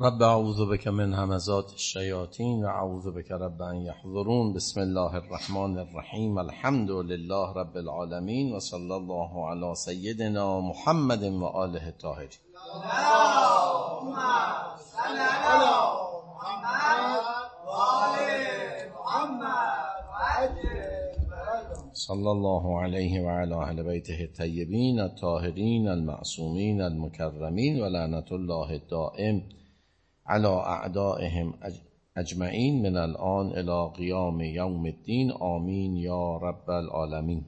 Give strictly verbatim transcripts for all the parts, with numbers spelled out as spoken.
رب اعوذ بک من همزات الشیاطین و اعوذ بک رب ان یحضرون. بسم الله الرحمن الرحیم. الحمد لله رب العالمین و صلی الله علی سیدنا محمد و آله الطاهرین. اللهم صل علی محمد و آل محمد و عجل فرجهم. صلی الله علیه و علی اهل بیته الطیبین الطاهرین المعصومین المکرمین و لعنت الله الدائم علی اعدائهم اجمعین من الان الی قیام یوم الدین. آمین یا رب العالمین.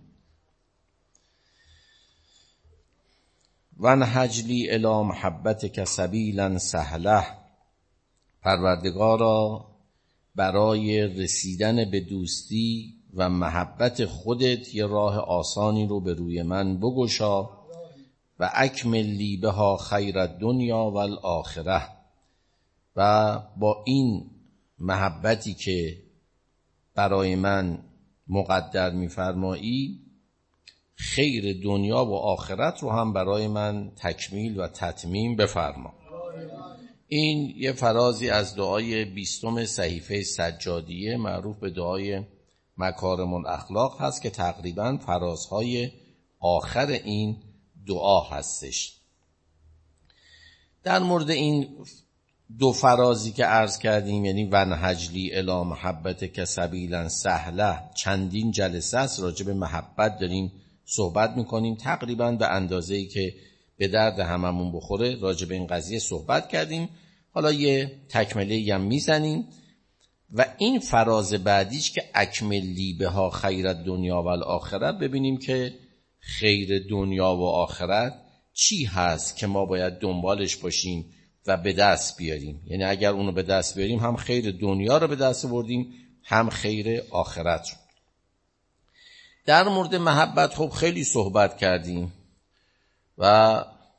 وانهج لی الی محبتک سبیلا سهله. پروردگارا برای رسیدن به دوستی و محبت خودت یه راه آسانی رو به روی من بگشا. و اکمل لی بها خیر الدنیا و الاخره. و با این محبتی که برای من مقدر می‌فرمایی خیر دنیا و آخرت رو هم برای من تکمیل و تتمیم بفرما. این یه فرازی از دعای بیستم صحیفه سجادیه معروف به دعای مکارم الاخلاق هست که تقریباً فرازهای آخر این دعا هستش. در مورد این دو فرازی که عرض کردیم، یعنی ونهج لی الی محبتک سبیلا سهله، چندین جلسه است راجع به محبت داریم صحبت میکنیم. تقریباً به اندازه‌ای که به درد هممون بخوره راجع به این قضیه صحبت کردیم. حالا یه تکمله هم میزنیم و این فراز بعدیش که اکمل لی بها خیر الدنیا و الاخره، ببینیم که خیر دنیا و آخرت چی هست که ما باید دنبالش باشیم و به دست بیاریم. یعنی اگر اونو به دست بیاریم هم خیر دنیا رو به دست بردیم هم خیر آخرت رو. در مورد محبت خب خیلی صحبت کردیم و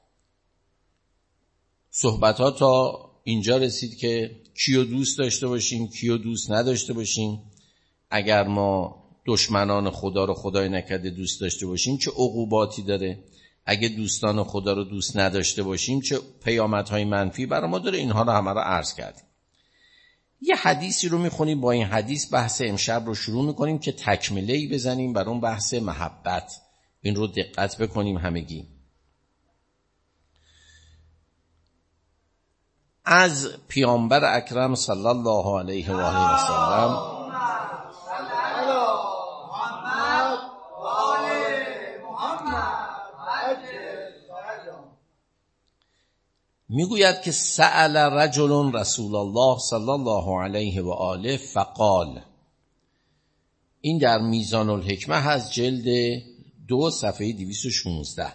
صحبت ها تا اینجا رسید که کیو دوست داشته باشیم کیو دوست نداشته باشیم. اگر ما دشمنان خدا رو خدای نکرده دوست داشته باشیم چه عقوباتی داره، اگه دوستان خدا رو دوست نداشته باشیم چه پیامدهای منفی برای ما داره. اینها رو همه رو عرض کردیم. یه حدیثی رو میخونیم، با این حدیث بحث امشب رو شروع میکنیم که تکمله‌ای بزنیم بر اون بحث محبت. این رو دقت بکنیم همگی. از پیامبر اکرم صلی الله علیه و آله و سلم میگوید که سأل رجل رسول الله صلی الله علیه و آله فقال. این در میزان الحکمه هست، جلد دو صفحه دویست و شانزده.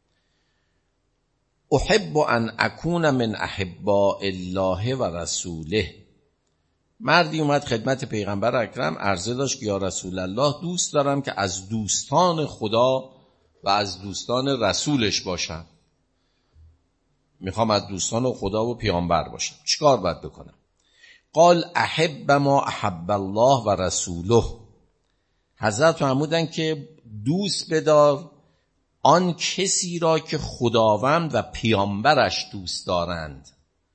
احب ان اکون من احباء الله و رسوله. مردی اومد خدمت پیغمبر اکرم عرضه داشت که یا رسول الله، دوست دارم که از دوستان خدا و از دوستان رسولش باشم. میخوام از دوستان خدا و پیامبر باشم، چیکار باید بکنم؟ قال احب ما احب الله و رسوله. حضرت فرمودن که دوست بدار آن کسی را که خداوند و پیامبرش دوست دارند.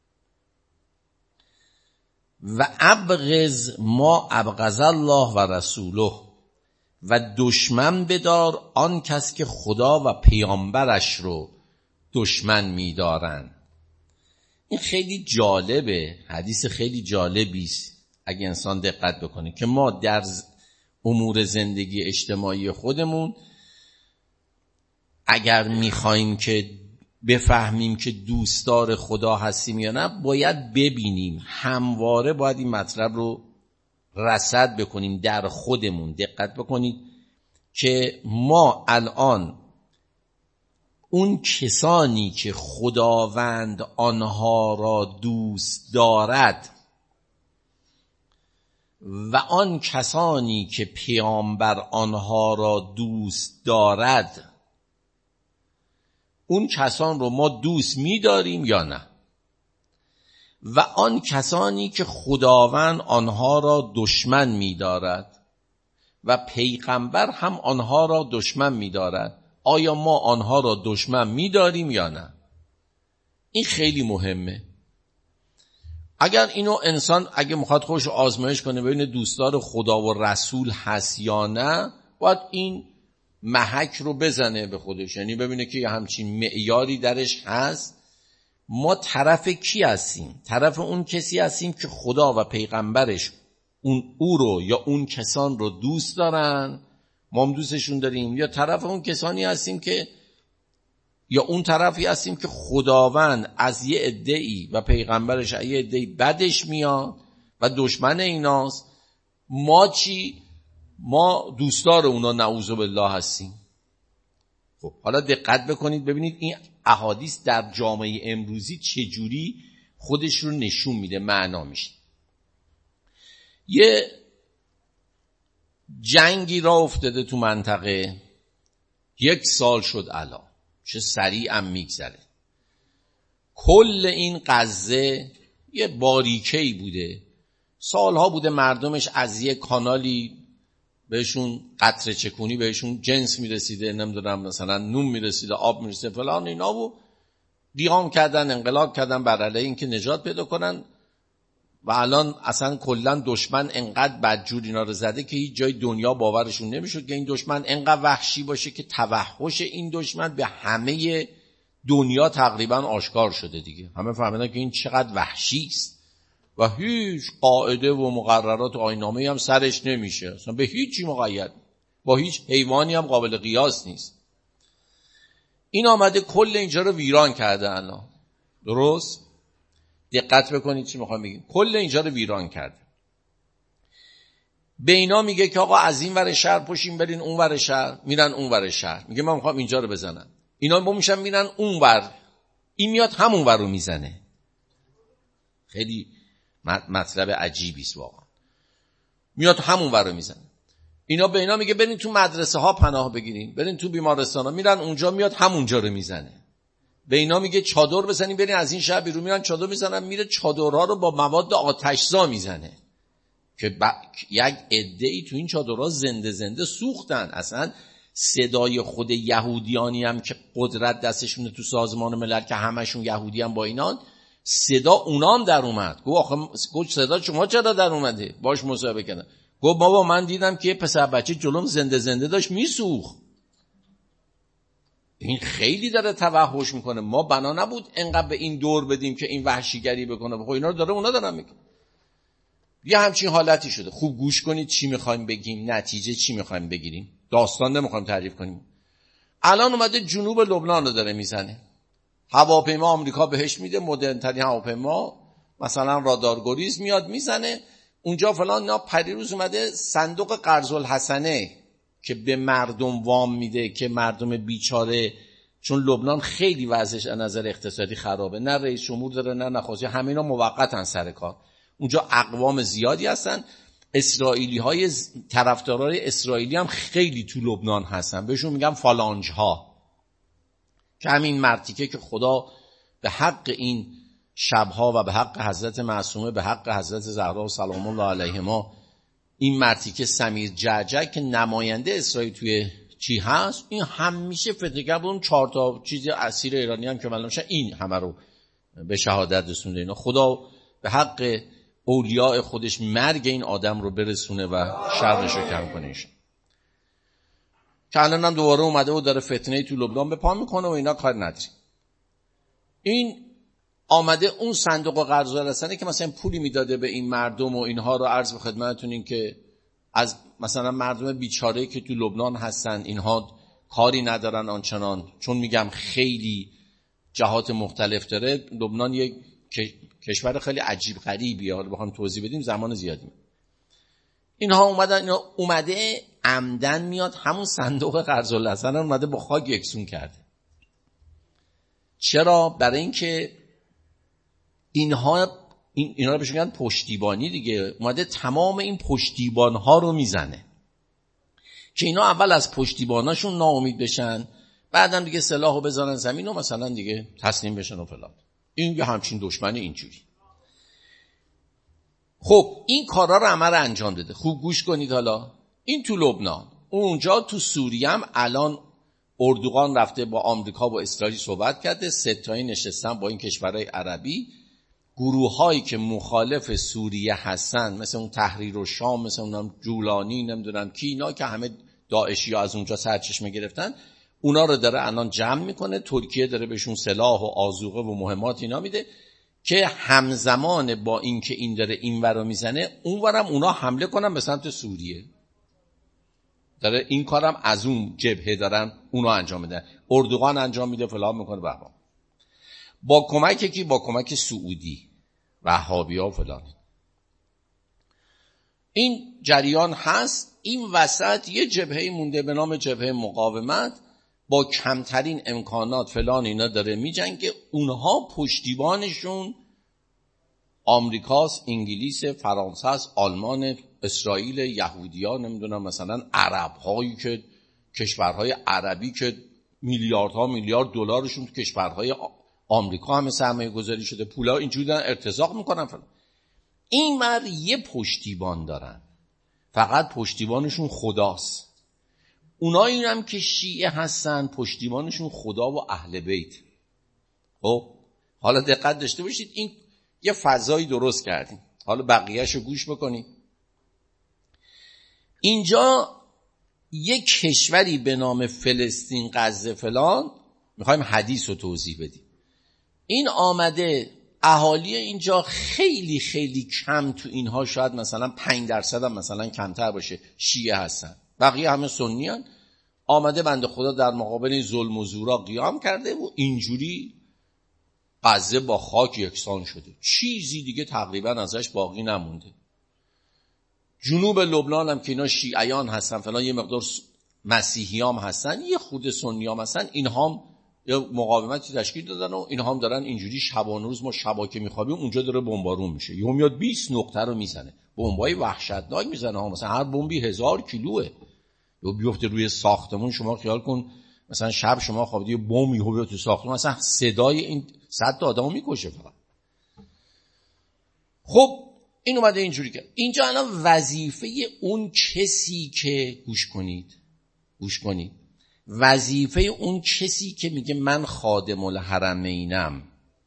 و ابغض ما ابغض الله و رسوله. و دشمن بدار آن کس که خدا و پیامبرش رو دشمن می‌دارند. این خیلی جالبه، حدیث خیلی جالبی است اگه انسان دقت بکنه که ما در امور زندگی اجتماعی خودمون اگر می‌خوایم که بفهمیم که دوستدار خدا هستیم یا نه، باید ببینیم، همواره باید این مطلب رو رصد بکنیم در خودمون. دقت بکنید که ما الان اون کسانی که خداوند آنها را دوست دارد و آن کسانی که پیامبر آنها را دوست دارد، اون کسان رو ما دوست می‌داریم یا نه؟ و آن کسانی که خداوند آنها را دشمن می‌دارد و پیغمبر هم آنها را دشمن می‌دارد، آیا ما آنها را دشمن می‌داریم یا نه؟ این خیلی مهمه. اگر اینو انسان اگه میخواد خودش رو آزمایش کنه ببینه دوستدار خدا و رسول هست یا نه، باید این محک رو بزنه به خودش، یعنی ببینه که همچین معیاری درش هست. ما طرف کی هستیم؟ طرف اون کسی هستیم که خدا و پیغمبرش اون او رو یا اون کسان رو دوست دارن، ما هم دوستشون داریم، یا طرف اون کسانی هستیم که یا اون طرفی هستیم که خداوند از یه عده‌ای و پیغمبرش از یه عده‌ای بدش میاد و دشمن ایناست. ما چی؟ ما دوستدار اونا نعوذ بالله هستیم. خب حالا دقت بکنید ببینید این احادیث در جامعه امروزی چجوری خودش رو نشون میده، معنا میشه. یه جنگی را افتاده تو منطقه، یک سال شد الان، چه سریعا میگذره. کل این غزه یه باریکه‌ای بوده، سالها بوده مردمش از یه کانالی بهشون قطره چکونی بهشون جنس میرسیده، نمیدونم مثلا نون میرسیده، آب میرسیده فلان اینا، و قیام کردن، انقلاب کردن بر علیه این که نجات پیدا کنن. و الان اصلا کلا دشمن انقدر بدجور اینا رو زده که هیچ جای دنیا باورشون نمیشد که این دشمن انقدر وحشی باشه که توحش این دشمن به همه دنیا تقریبا آشکار شده دیگه. همه فهمیدن که این چقدر وحشی است و هیچ قاعده و مقررات و آیین‌نامه‌ای هم سرش نمیشه، اصلا به هیچی مقید، با هیچ حیوانی هم قابل قیاس نیست. این آمده کل اینجا رو ویران کرده الان. درست؟ دقت بکنید چی میخوام بگم. کل اینجا رو ویران کرده. به اینا میگه که آقا از این ور شهر پشیم برین اون ور شهر، میرن اون ور شهر. میگه من میخوام اینجا رو بزنم. اینا با میشن میرن اون ور، این میاد همون ور رو میزنه. خیلی مطلب عجیبی است واقعا. میاد همون ور رو میزنه. اینا به اینا میگه برین تو مدرسه ها پناه بگیرین، برین تو بیمارستان ها، میرن اونجا، میاد همونجا رو میزنه. به اینا میگه چادر بزنین برین از این شهر بیرون، میرن چادر میزنن، میره چادرها رو با مواد آتشزا میزنه که ب... یک عده‌ای تو این چادرها زنده زنده سوختن. اصلا صدای خود یهودیانی هم که قدرت دستشونه تو سازمان ملل که همشون یهودی هم با اینان، صدا اونام در اومد. گفت آخه گفت صدا شما چرا در اومده؟ باش مصاحبه کردن. گفت بابا من دیدم که پسر بچه جلوم زنده زنده داشت میسوخت. این خیلی داره توحش میکنه. ما بنا نبود انقدر به این دور بدیم که این وحشیگری بکنه. خب اینا رو داره اونا دارن میکنه. یه همچین حالتی شده. خوب گوش کنید چی میخوایم بگیم، نتیجه چی میخوایم بگیریم. داستان نمیخوایم تعریف کنیم. الان اومده جنوب لبنان رو داره میزنه. هواپیما آمریکا بهش میده، مدرن ترین هواپیما، مثلا رادار گریز میاد میزنه اونجا فلان. اینا پریروز اومده صندوق قرض الحسنه که به مردم وام میده که مردم بیچاره، چون لبنان خیلی وضعش از نظر اقتصادی خرابه، نه رئیس جمهور داره نه نخست، همینا موقتن سر کار. اونجا اقوام زیادی هستن. اسرائیلی های طرفدارای اسرائیلی هم خیلی تو لبنان هستن، بهشون میگن فالانج ها، که همین مرتیکه که خدا به حق این شبها و به حق حضرت معصومه، به حق حضرت زهرا و سلام الله علیهما، این مرتیکه سمیر جعجع که نماینده اسرائیل توی چی هست، این همیشه فتنه‌گر بود. اون چهار تا چیز اسیر ایرانی هم که معلوم شد این همه رو به شهادت رسونده. اینا خدا به حق اولیاء خودش مرگ این آدم رو برسونه و شرش رو کم کنه. که الان هم دوباره اومده و داره فتنه تو لبنان به پا میکنه و اینا کار نداری. این آمده اون صندوق قرض الحسنه که مثلا پولی میداده به این مردم و اینها رو عرض به خدمتتون این که از مثلا مردم بیچاره‌ای که تو لبنان هستن اینها کاری ندارن آنچنان، چون میگم خیلی جهات مختلف داره. لبنان یک کشور خیلی عجیب غریبیه، حالا بخوام توضیح بدیم زمان زیادی می‌بره. اینها اومدن، اینا اومده عمدن میاد همون صندوق قرض الحسنه اومده با خاک یکسون کرده. چرا؟ برای اینکه اینها این اینا رو بهش میگن پشتیبانی دیگه. اومده تمام این پشتیبان‌ها رو میزنه که اینا اول از پشتیباناشون ناامید بشن، بعدم دیگه سلاحو بذارن زمین و مثلا دیگه تسلیم بشن و فلان. این یه همچین دشمن اینجوری. خب این کارا رو عمل انجام داده. خوب گوش کنید. حالا این تو لبنان، اونجا تو سوریه هم الان اردوغان رفته با آمریکا و اسرائیل صحبت کرده، ستایی نشستن با این کشورهای عربی، گروه هایی که مخالف سوریه هستن، مثل اون تحریر الشام، مثل اون جولانی، نمیدونم کی، اینا که همه داعشی ها از اونجا سرچشمه گرفتن، اونا رو داره الان جمع میکنه. ترکیه داره بهشون سلاح و آذوقه و مهمات اینا میده که همزمان با این که این داره این ورا میزنه، اون ورم اونا حمله کنن به سمت سوریه. داره این کارم از اون جبهه دارن اونا انجام میدن. اردوغان انجام میده، فلان میکنه بهمان. با کمک کی؟ با کمک سعودی، وهابی‌ها و فلان. این جریان هست. این وسط یه جبهه مونده به نام جبهه مقاومت، با کمترین امکانات فلان اینا داره میجنگه. اونها پشتیبانشون آمریکاست، انگلیس، فرانسه است، آلمان، اسرائیل، یهودی‌ها، نمیدونم مثلا عرب‌هایی که کشورهای عربی که میلیاردها میلیارد دلارشون تو کشورهای آمریکا همه سرمایه گذاری شده، پولا اینجوری دارن ارتزاق میکنن فلان. این مر یه پشتیبان دارن، فقط پشتیبانشون خداست. اونایی هم که شیعه هستن پشتیبانشون خدا و اهل بیت. خب حالا دقت داشته باشید، این یه فضایی درست کردیم. حالا بقیه‌شو گوش بکنید. اینجا یک کشوری به نام فلسطین، غزه فلان، میخوایم حدیث رو توضیح بدیم. این آمده اهالی اینجا خیلی خیلی کم، تو اینها شاید مثلا پنج درصد هم مثلا کمتر باشه شیعه هستن، بقیه همه سنی هستن. آمده بنده خدا در مقابل ظلم و زورا قیام کرده و اینجوری غزه با خاک یکسان شده، چیزی دیگه تقریبا ازش باقی نمونده. جنوب لبنان هم که اینا شیعیان هستن فلان، یه مقدار مسیحیام هستن، یه خود سنیام هستن، اینها هم یه مقاومتی تشکیل دادن و اینها هم دارن اینجوری شبانه روز ما شبا که میخوابیم اونجا داره بمبارون میشه. یهو میاد بیست نقطه رو میزنه، بمبای وحشتناک میزنه ها، مثلا هر بمبی هزار کیلوه، یا بیفته روی ساختمون. شما خیال کن مثلا شب شما خوابیدی بمب یهو بیاد تو ساختمون، مثلا صدای این صد تا آدمو میکشه فقط. خب این اومده اینجوری کرد. اینجا الان وظیفه اون کسی که گوش کنید گوش کنید وظیفه اون کسی که میگه من خادم الحرمینم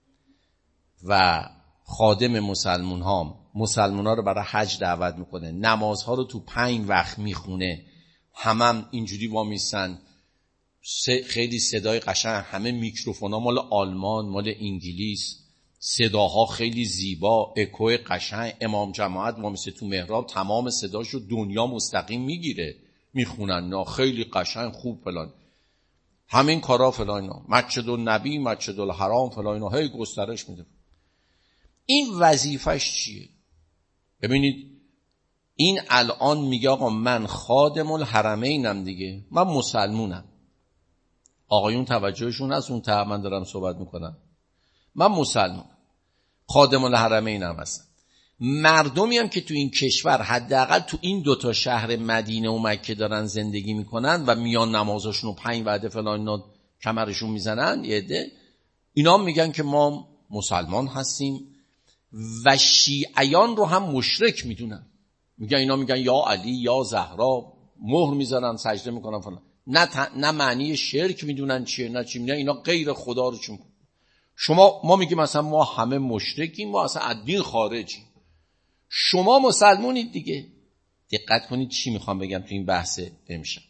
و خادم مسلمون هام، مسلمون ها رو برای حج دعوت میکنه، نمازها رو تو پنج وقت میخونه، همه هم اینجوری وامیستن، خیلی صدای قشنگ، همه میکروفونا مال آلمان، مال انگلیس، صداها خیلی زیبا، اکوی قشنگ، امام جماعت وامیسته تو محراب، تمام صداشو دنیا مستقیم میگیره، میخونن، نه خیلی قشنگ خوب فلان، همین کارا فلان، اینا مسجد النبی، مسجد الحرام فلان، اینا هی گسترش میده. این وظیفش چیه؟ ببینید این الان میگه آقا من خادم الحرمینم دیگه، من مسلمونم. آقایون توجهشون از اون ته من دارم صحبت میکنم، من مسلمانم، خادم الحرمینم هستم. مردمی هم که تو این کشور حداقل تو این دوتا شهر مدینه و مکه دارن زندگی میکنن و میان نمازاشون و پنج وعده فلان اینا کمرشون میزنن، یه عده اینا هم میگن که ما مسلمان هستیم و شیعیان رو هم مشرک میدونن، میگن اینا میگن یا علی یا زهرا، مهر میزنن سجده میکنن فلان، نه ت... نه معنی شرک میدونن چیه، نه چی میدونن، اینا غیر خدا رو چون شما ما میگیم مثلا ما همه مشرکیم، ما اصلا از دین خارجیم، شما مسلمونید دیگه. دقت کنید چی میخوام بگم تو این بحث امشب.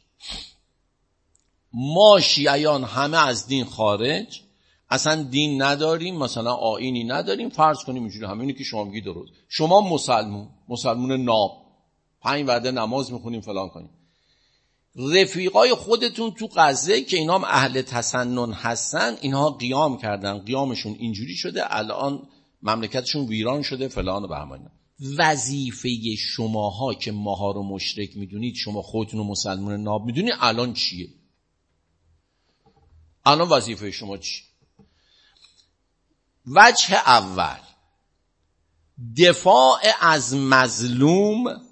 ما شیعیان همه از دین خارج، اصلا دین نداریم، مثلا آیینی نداریم، فرض کنیم اینجوری همینی که شما میگید درست. شما مسلمون، مسلمون ناب، پنج وعده نماز میخونیم فلان کنیم. رفیقای خودتون تو غزه که اینا هم اهل تسنن هستن، اینها قیام کردن، قیامشون اینجوری شده، الان مملکتشون ویران شده فلان و بهمان. وظیفه شماها که ماها رو مشرک میدونید، شما خودتون رو مسلمان ناب میدونید، الان چیه؟ الان وظیفه شما چی؟ وجه اول دفاع از مظلوم،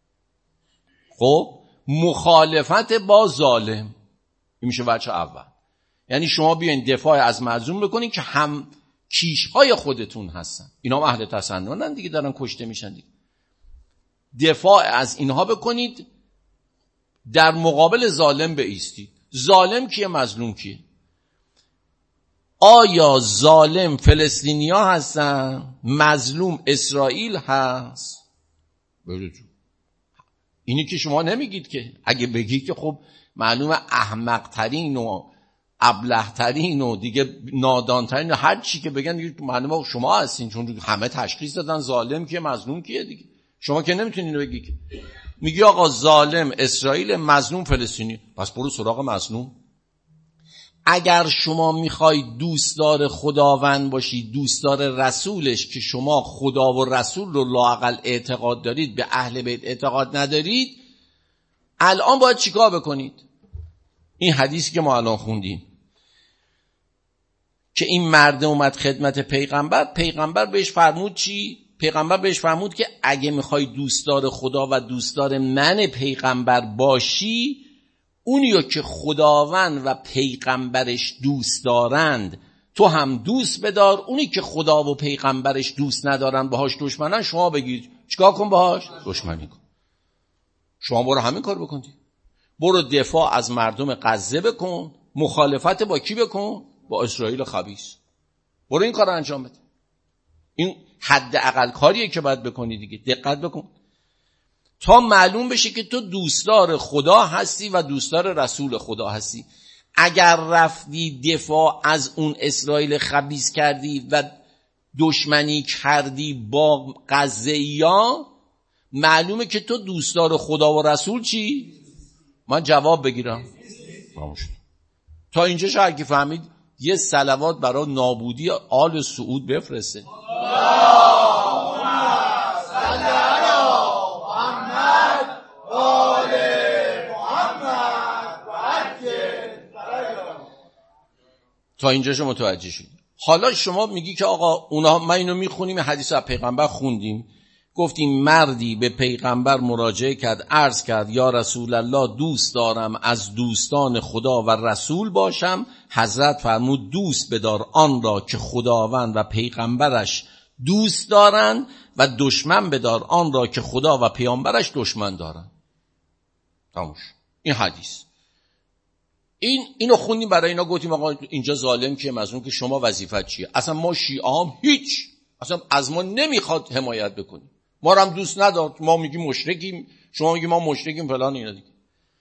خب مخالفت با ظالم، این میشه وجه اول. یعنی شما بیاین دفاع از مظلوم بکنین که هم کیشهای خودتون هستن، اینا هم اهل تسننن دیگه، دارن کشته میشن دیگه. دفاع از اینها بکنید، در مقابل ظالم بایستید. ظالم کیه؟ مظلوم کیه؟ آیا ظالم فلسطینیا هستن؟ مظلوم اسرائیل هست؟ بگید. اینی که شما نمیگید که. اگه بگید که خب معلومه احمق ترین و ابله ترین و دیگه نادان ترین و هر چی که بگن دیگه معلومه شما هستین، چون همه تشخیص دادن ظالم کیه مظلوم کیه دیگه. شما که نمیتونین اینو بگی که. میگی آقا ظالم اسرائیل، مظلوم فلسطینی، پس برو سراغ مظلوم. اگر شما میخوای دوستدار خداوند باشی، دوستدار رسولش، که شما خدا و رسول رو لااقل اعتقاد دارید، به اهل بیت اعتقاد ندارید، الان باید چیکار بکنید؟ این حدیثی که ما الان خوندیم که این مرد اومد خدمت پیغمبر، پیغمبر بهش فرمود چی؟ پیغمبر بهش فرمود که اگه میخوای دوستدار خدا و دوستدار من پیغمبر باشی، اونیو که خداوند و پیغمبرش دوست دارند تو هم دوست بدار، اونی که خدا و پیغمبرش دوست ندارن باهاش دشمنن، شما بگید چیکار کن باهاش؟ دشمنی کن. شما برو همین کار بکن. برو دفاع از مردم غزه بکن، مخالفت با کی بکن؟ با اسرائیل خبیث. برو این کار رو انجام بده. این حد اقل کاریه که باید بکنی دیگه. دقت بکن تا معلوم بشه که تو دوستدار خدا هستی و دوستدار رسول خدا هستی. اگر رفتی دفاع از اون اسرائیل خبیث کردی و دشمنی کردی با غزه‌ای‌ها، معلومه که تو دوستدار خدا و رسول چی؟ من جواب بگیرم تا اینجا شاید که فهمید یه صلوات برای نابودی آل سعود بفرسته. تا اینجا شما متوجه شید. حالا شما میگی که آقا اونا، من اینو میخونیم، حدیث از پیغمبر خوندیم، گفتیم مردی به پیغمبر مراجعه کرد، عرض کرد یا رسول الله دوست دارم از دوستان خدا و رسول باشم. حضرت فرمود دوست بدار آن را که خداوند و پیغمبرش دوست دارند و دشمن بدار آن را که خدا و پیامبرش دشمن دارند. تموش. این حدیث. این اینو خوندیم برای اینا، گفتیم آقا اینجا ظالم که مظلوم که شما وظیفت چیه؟ اصلا ما شیعه هم هیچ، اصلا از ما نمیخواد حمایت بکنیم، ما رو هم دوست ندار، ما میگیم مشرکیم، شما میگیم ما مشرکیم فلان اینا دیگه.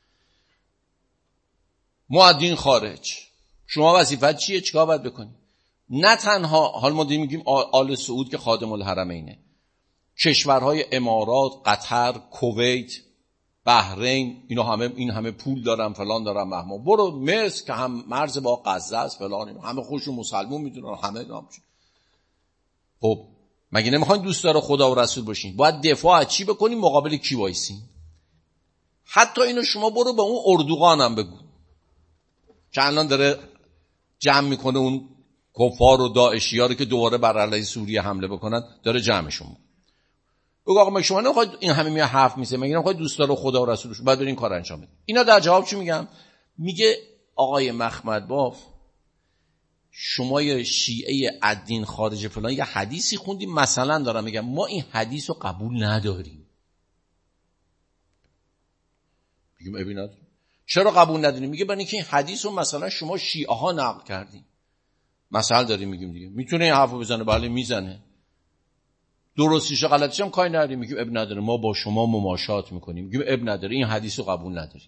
ما از دین خارج، شما وظیفت چیه؟ چیکار باید بکنیم؟ نه تنها حال ما میگیم آل سعود که خادم الحرمینه، کشورهای امارات، قطر، کویت، بحرین، اینا همه این همه پول دارن فلان دارن، مهما برو مصر که هم مرز با غزه است فلان، اینا همه خودشون مسلمون میدونن، همه نام. خب مگه نمیخواین دوست داره خدا و رسول باشین؟ باید دفاع از چی بکنین؟ مقابل کی وایسین؟ حتی اینو شما برو به اون اردوغان هم بگو که الان داره جمع میکنه اون کفار و داعشی‌ها رو که دوباره بر علیه سوریه حمله بکنن، داره جمعشون میکنه. بگو آقا مگه شما نمیخواید این همه میاد حرف میزنه، مگه نمیخواید دوستدار خدا و رسولش بعد این کار انجام بدید؟ اینا در جواب چی میگم؟ میگه آقای مخمد باف، شما یه شیعه الدین خارج فلان یه حدیثی خوندیم، مثلا دارم میگم ما این حدیث رو قبول نداریم. میگم ابی نداریم. چرا قبول نداریم؟ میگه برای اینکه این حدیث رو مثلا شما شیعه ها نقل کردین. مثلا داریم میگیم دیگه، میتونه این حرفو بزنه، بله میزنه، درستیش غلطیش هم کاری نداریم، میگیم اب نداره، ما با شما مماشات میکنیم، میگیم اب نداره، این حدیث رو قبول نداریم.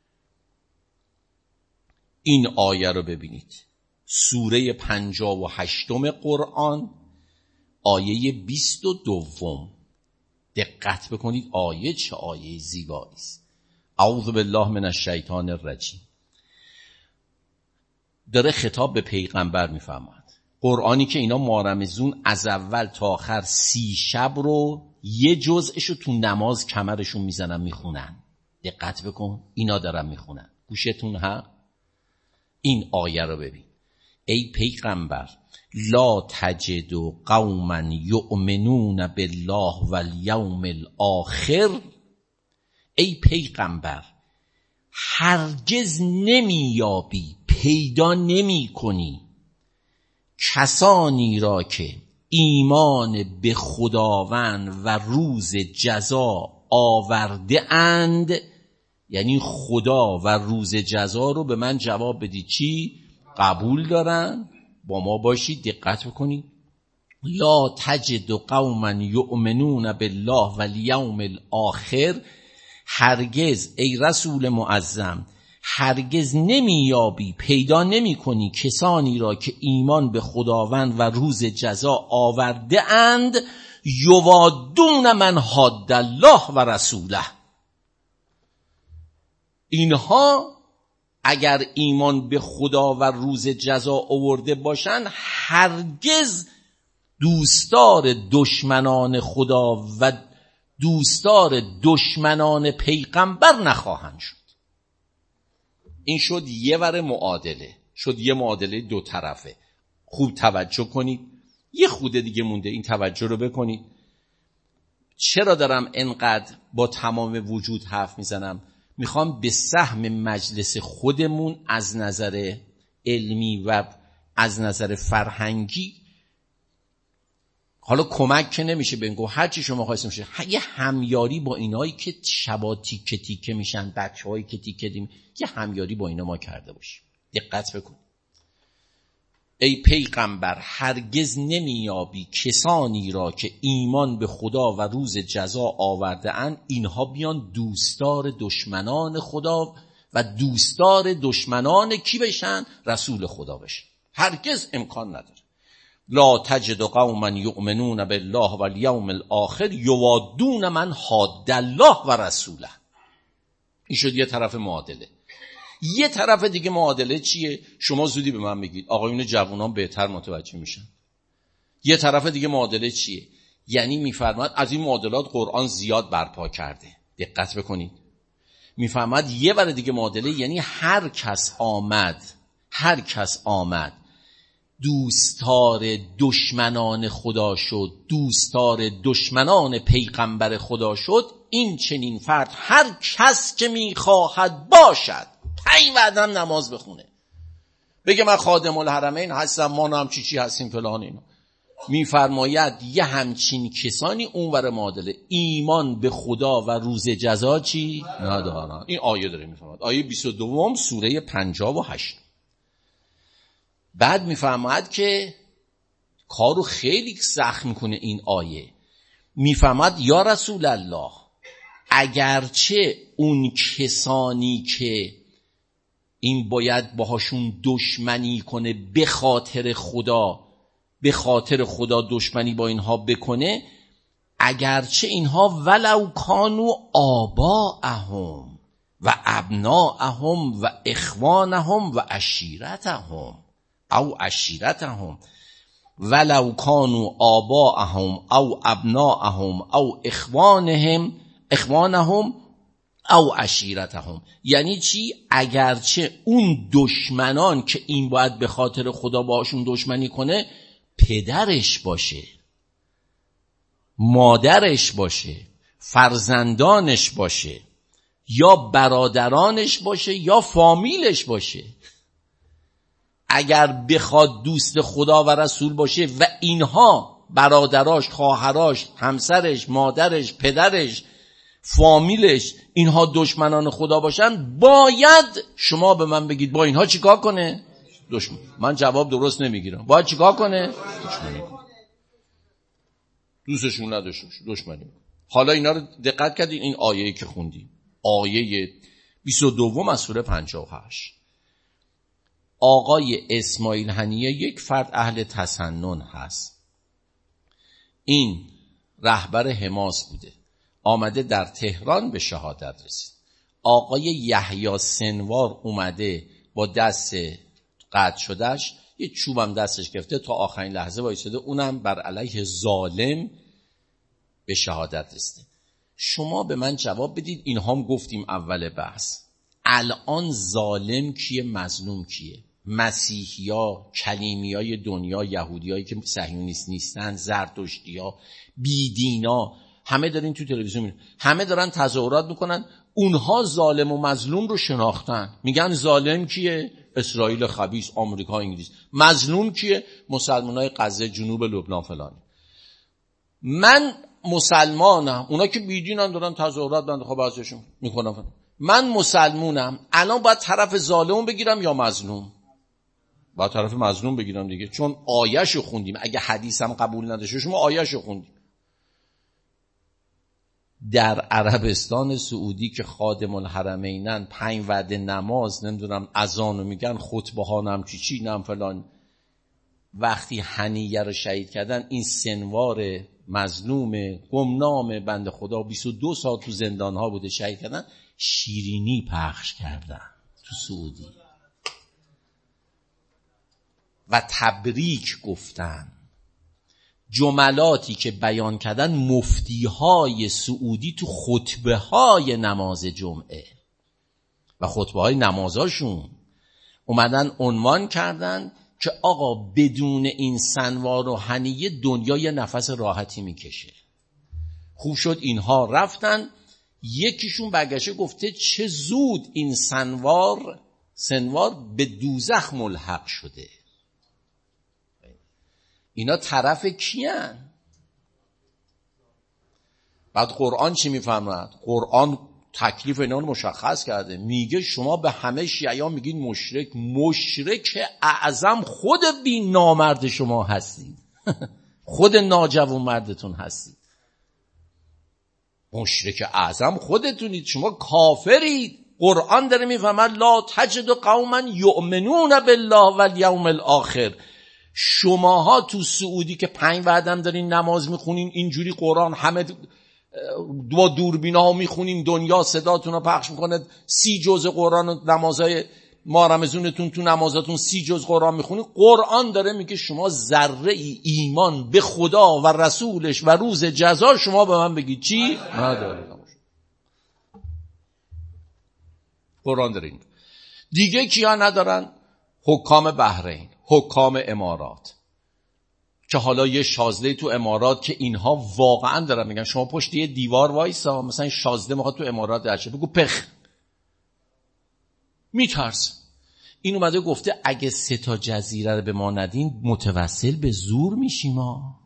این آیه رو ببینید، سوره پنجاه و هشتم قرآن، آیه بیست و دوم. دقت بکنید آیه چه آیه زیبایی است. اعوذ بالله من الشیطان الرجیم. داره خطاب به پیغمبر میفرماد. قرآنی که اینا مارمزون از اول تا آخر سی شب رو یه جزءشو تو نماز کمرشون میزنن میخونن. دقت بکن، اینا دارن میخونن، گوشتون ها. این آیه رو ببین. ای پیغمبر لا تجد قوما یؤمنون بالله والیوم الاخر، ای پیغمبر هرگز نمیابی، پیدا نمی کنی کسانی را که ایمان به خداوند و روز جزا آورده اند. یعنی خدا و روز جزا رو به من جواب بدی چی؟ قبول دارن با ما باشید، دقت بکنید. لا تجد قوما یؤمنون بالله والیوم الاخر، هرگز ای رسول معظم هرگز نمیابی، پیدا نمی کنی کسانی را که ایمان به خداوند و روز جزا آورده اند، یوادون من حاد الله و رسوله. اینها اگر ایمان به خدا و روز جزا آورده باشند هرگز دوستار دشمنان خدا و دوستار دشمنان پیغمبر نخواهند شد. این شد یه ور معادله، شد یه معادله دو طرفه. خوب توجه کنید، یه خود دیگه مونده، این توجه رو بکنید. چرا دارم انقدر با تمام وجود حرف میزنم؟ میخوام به سهم مجلس خودمون از نظر علمی و از نظر فرهنگی، حالا کمک که نمیشه بگو هر چی شما خواستیم میشه، یه همیاری با اینایی که شبا تیکه تیکه میشن، بچه‌هایی که تیکه دیم، یه همیاری با اینا ما کرده باشیم. دقت بکن. ای پیغمبر هرگز نمیابی کسانی را که ایمان به خدا و روز جزا آورده اند، اینها بیان دوستار دشمنان خدا و دوستار دشمنان کی بشن؟ رسول خدا بشن. هرگز امکان نداره. لا تجد قوما یؤمنون بالله والیوم الاخر یوادون من حاد الله و رسوله. این شد یه طرف معادله. یه طرف دیگه معادله چیه؟ شما زودی به من بگید، آقایون جوانان بهتر متوجه میشن. یه طرف دیگه معادله چیه؟ یعنی میفرماد از این معادلات قرآن زیاد برپا کرده. دقت بکنید. میفرماد یه ور دیگه معادله یعنی هر کس آمد هر کس آمد دوستار دشمنان خدا شد، دوستار دشمنان پیغمبر خدا شد، این چنین فرد هر کس که میخواهد باشد، پنج وقت هم نماز بخونه، بگه من خادم الحرمین هستم، ما هم چی چی هستیم فلان، اینا میفرماید یه همچین کسانی اونور معادله ایمان به خدا و روز جزا چی ندارن. این آیه داره میفرماید، آیه بیست و دو سوره پنجاه و هشت. بعد میفرماید که کارو خیلی سخت میکنه این آیه. میفرماید یا رسول الله اگرچه اون کسانی که این باید باهاشون دشمنی کنه به خاطر خدا، به خاطر خدا دشمنی با اینها بکنه، اگرچه اینها ولو کانوا آباءهم و ابناءهم و اخوانهم و عشیرتهم او عشیرتهم ولو کانوا آباءهم او ابناءهم او اخوانهم اخوانهم او عشیرتهم. یعنی چی؟ اگرچه اون دشمنان که این باید به خاطر خدا باشون دشمنی کنه پدرش باشه، مادرش باشه، فرزندانش باشه، یا برادرانش باشه، یا فامیلش باشه، اگر بخواد دوست خدا و رسول باشه و اینها برادراش، خواهراش، همسرش، مادرش، پدرش، فامیلش اینها دشمنان خدا باشن، باید شما به من بگید با اینها چیکار کنه؟ دشمن. من جواب درست نمیگیرم. باید چیکار کنه؟ دشمنی کنه. دوستشون نداشته دشمنی. حالا اینا رو دقت کردین، این آیه‌ای که خوندیم، آیه بیست و دو از سوره پنجاه و هشت. آقای اسماعیل هنیه یک فرد اهل تسنن هست. این رهبر حماس بوده، آمده در تهران به شهادت رسید. آقای یحیی سنوار اومده با دست قطع شدهش یه چوبم دستش گرفته، تا آخرین لحظه وایساده، اونم بر علیه ظالم به شهادت رسیده. شما به من جواب بدید، این هم گفتیم اول بحث، الان ظالم کیه، مظلوم کیه؟ مسیحیا، کلیمیای دنیا، یهودیایی که صهیونیست نیستن، زرتشتیا، بیدینا، همه دارین تو تلویزیون میبینن، همه دارن تظاهرات میکنن، اونها ظالم و مظلوم رو شناختن. میگن ظالم کیه؟ اسرائیل خبیث، آمریکا، انگلیس. مظلوم کیه؟ مسلمانای غزه، جنوب لبنان فلان. من مسلمانم، اونا که بیدینن دارن تظاهرات بنده خب ازشون میکنن. من مسلمونم، الان باید طرف ظالم بگیرم یا مظلوم؟ با طرف مظلوم بگیرم دیگه، چون آیه‌شو خوندیم. اگه حدیثم قبول نداشته شما آیه‌شو خوندیم. در عربستان سعودی که خادم الحرمینن، پنج وقت نماز، نمیدونم اذانو میگن، خطبه ها نم چی چی نم فلان، وقتی حنیه رو شهید کردن، این سنوار مظلوم گمنام بنده خدا بیست و دو سال تو زندان ها بوده، شهید کردن، شیرینی پخش کردن تو سعودی و تبریک گفتن. جملاتی که بیان کردن مفتیهای سعودی تو خطبه های نماز جمعه و خطبه های نمازاشون اومدن عنوان کردن که آقا بدون این سنوار و حنیه دنیا یه نفس راحتی میکشه. خوب شد اینها رفتن، یکیشون برگشته گفته چه زود این سنوار سنوار به دوزخ ملحق شده. اینا طرف کیان؟ بعد قرآن چی میفهمد؟ قرآن تکلیف اینا رو مشخص کرده، میگه شما به همه شیعیان میگین مشرک. مشرک اعظم خود بی نامرد شما هستید خود ناجوان مردتون هستید. مشرک اعظم خودتونید، شما کافرید. قرآن داره میفهمد لا تجد قوما یؤمنون بالله والیوم الاخر. شماها تو سعودی که پنج وعدم دارین نماز میخونین، اینجوری قرآن همه با دوربینا میخونین، دنیا صداتون رو پخش میکنه، سی جزء قرآن و نمازهای ما رمزونتون تو نمازاتون سی جزء قرآن میخونین. قرآن داره میگه شما ذره ای ایمان به خدا و رسولش و روز جزا شما به من بگید چی؟ ندارید. قرآن داره این. دیگه کیا ندارن؟ حکام بحرین، حکام امارات، که حالا یه شازده تو امارات که اینها واقعا دارن میگن شما پشت یه دیوار وایسا، مثلا شازده میخواد تو امارات درشه، بگو پخ، میترس. این اومده گفته اگه سه تا جزیره رو به ما ندین متوسل به زور میشیم ما.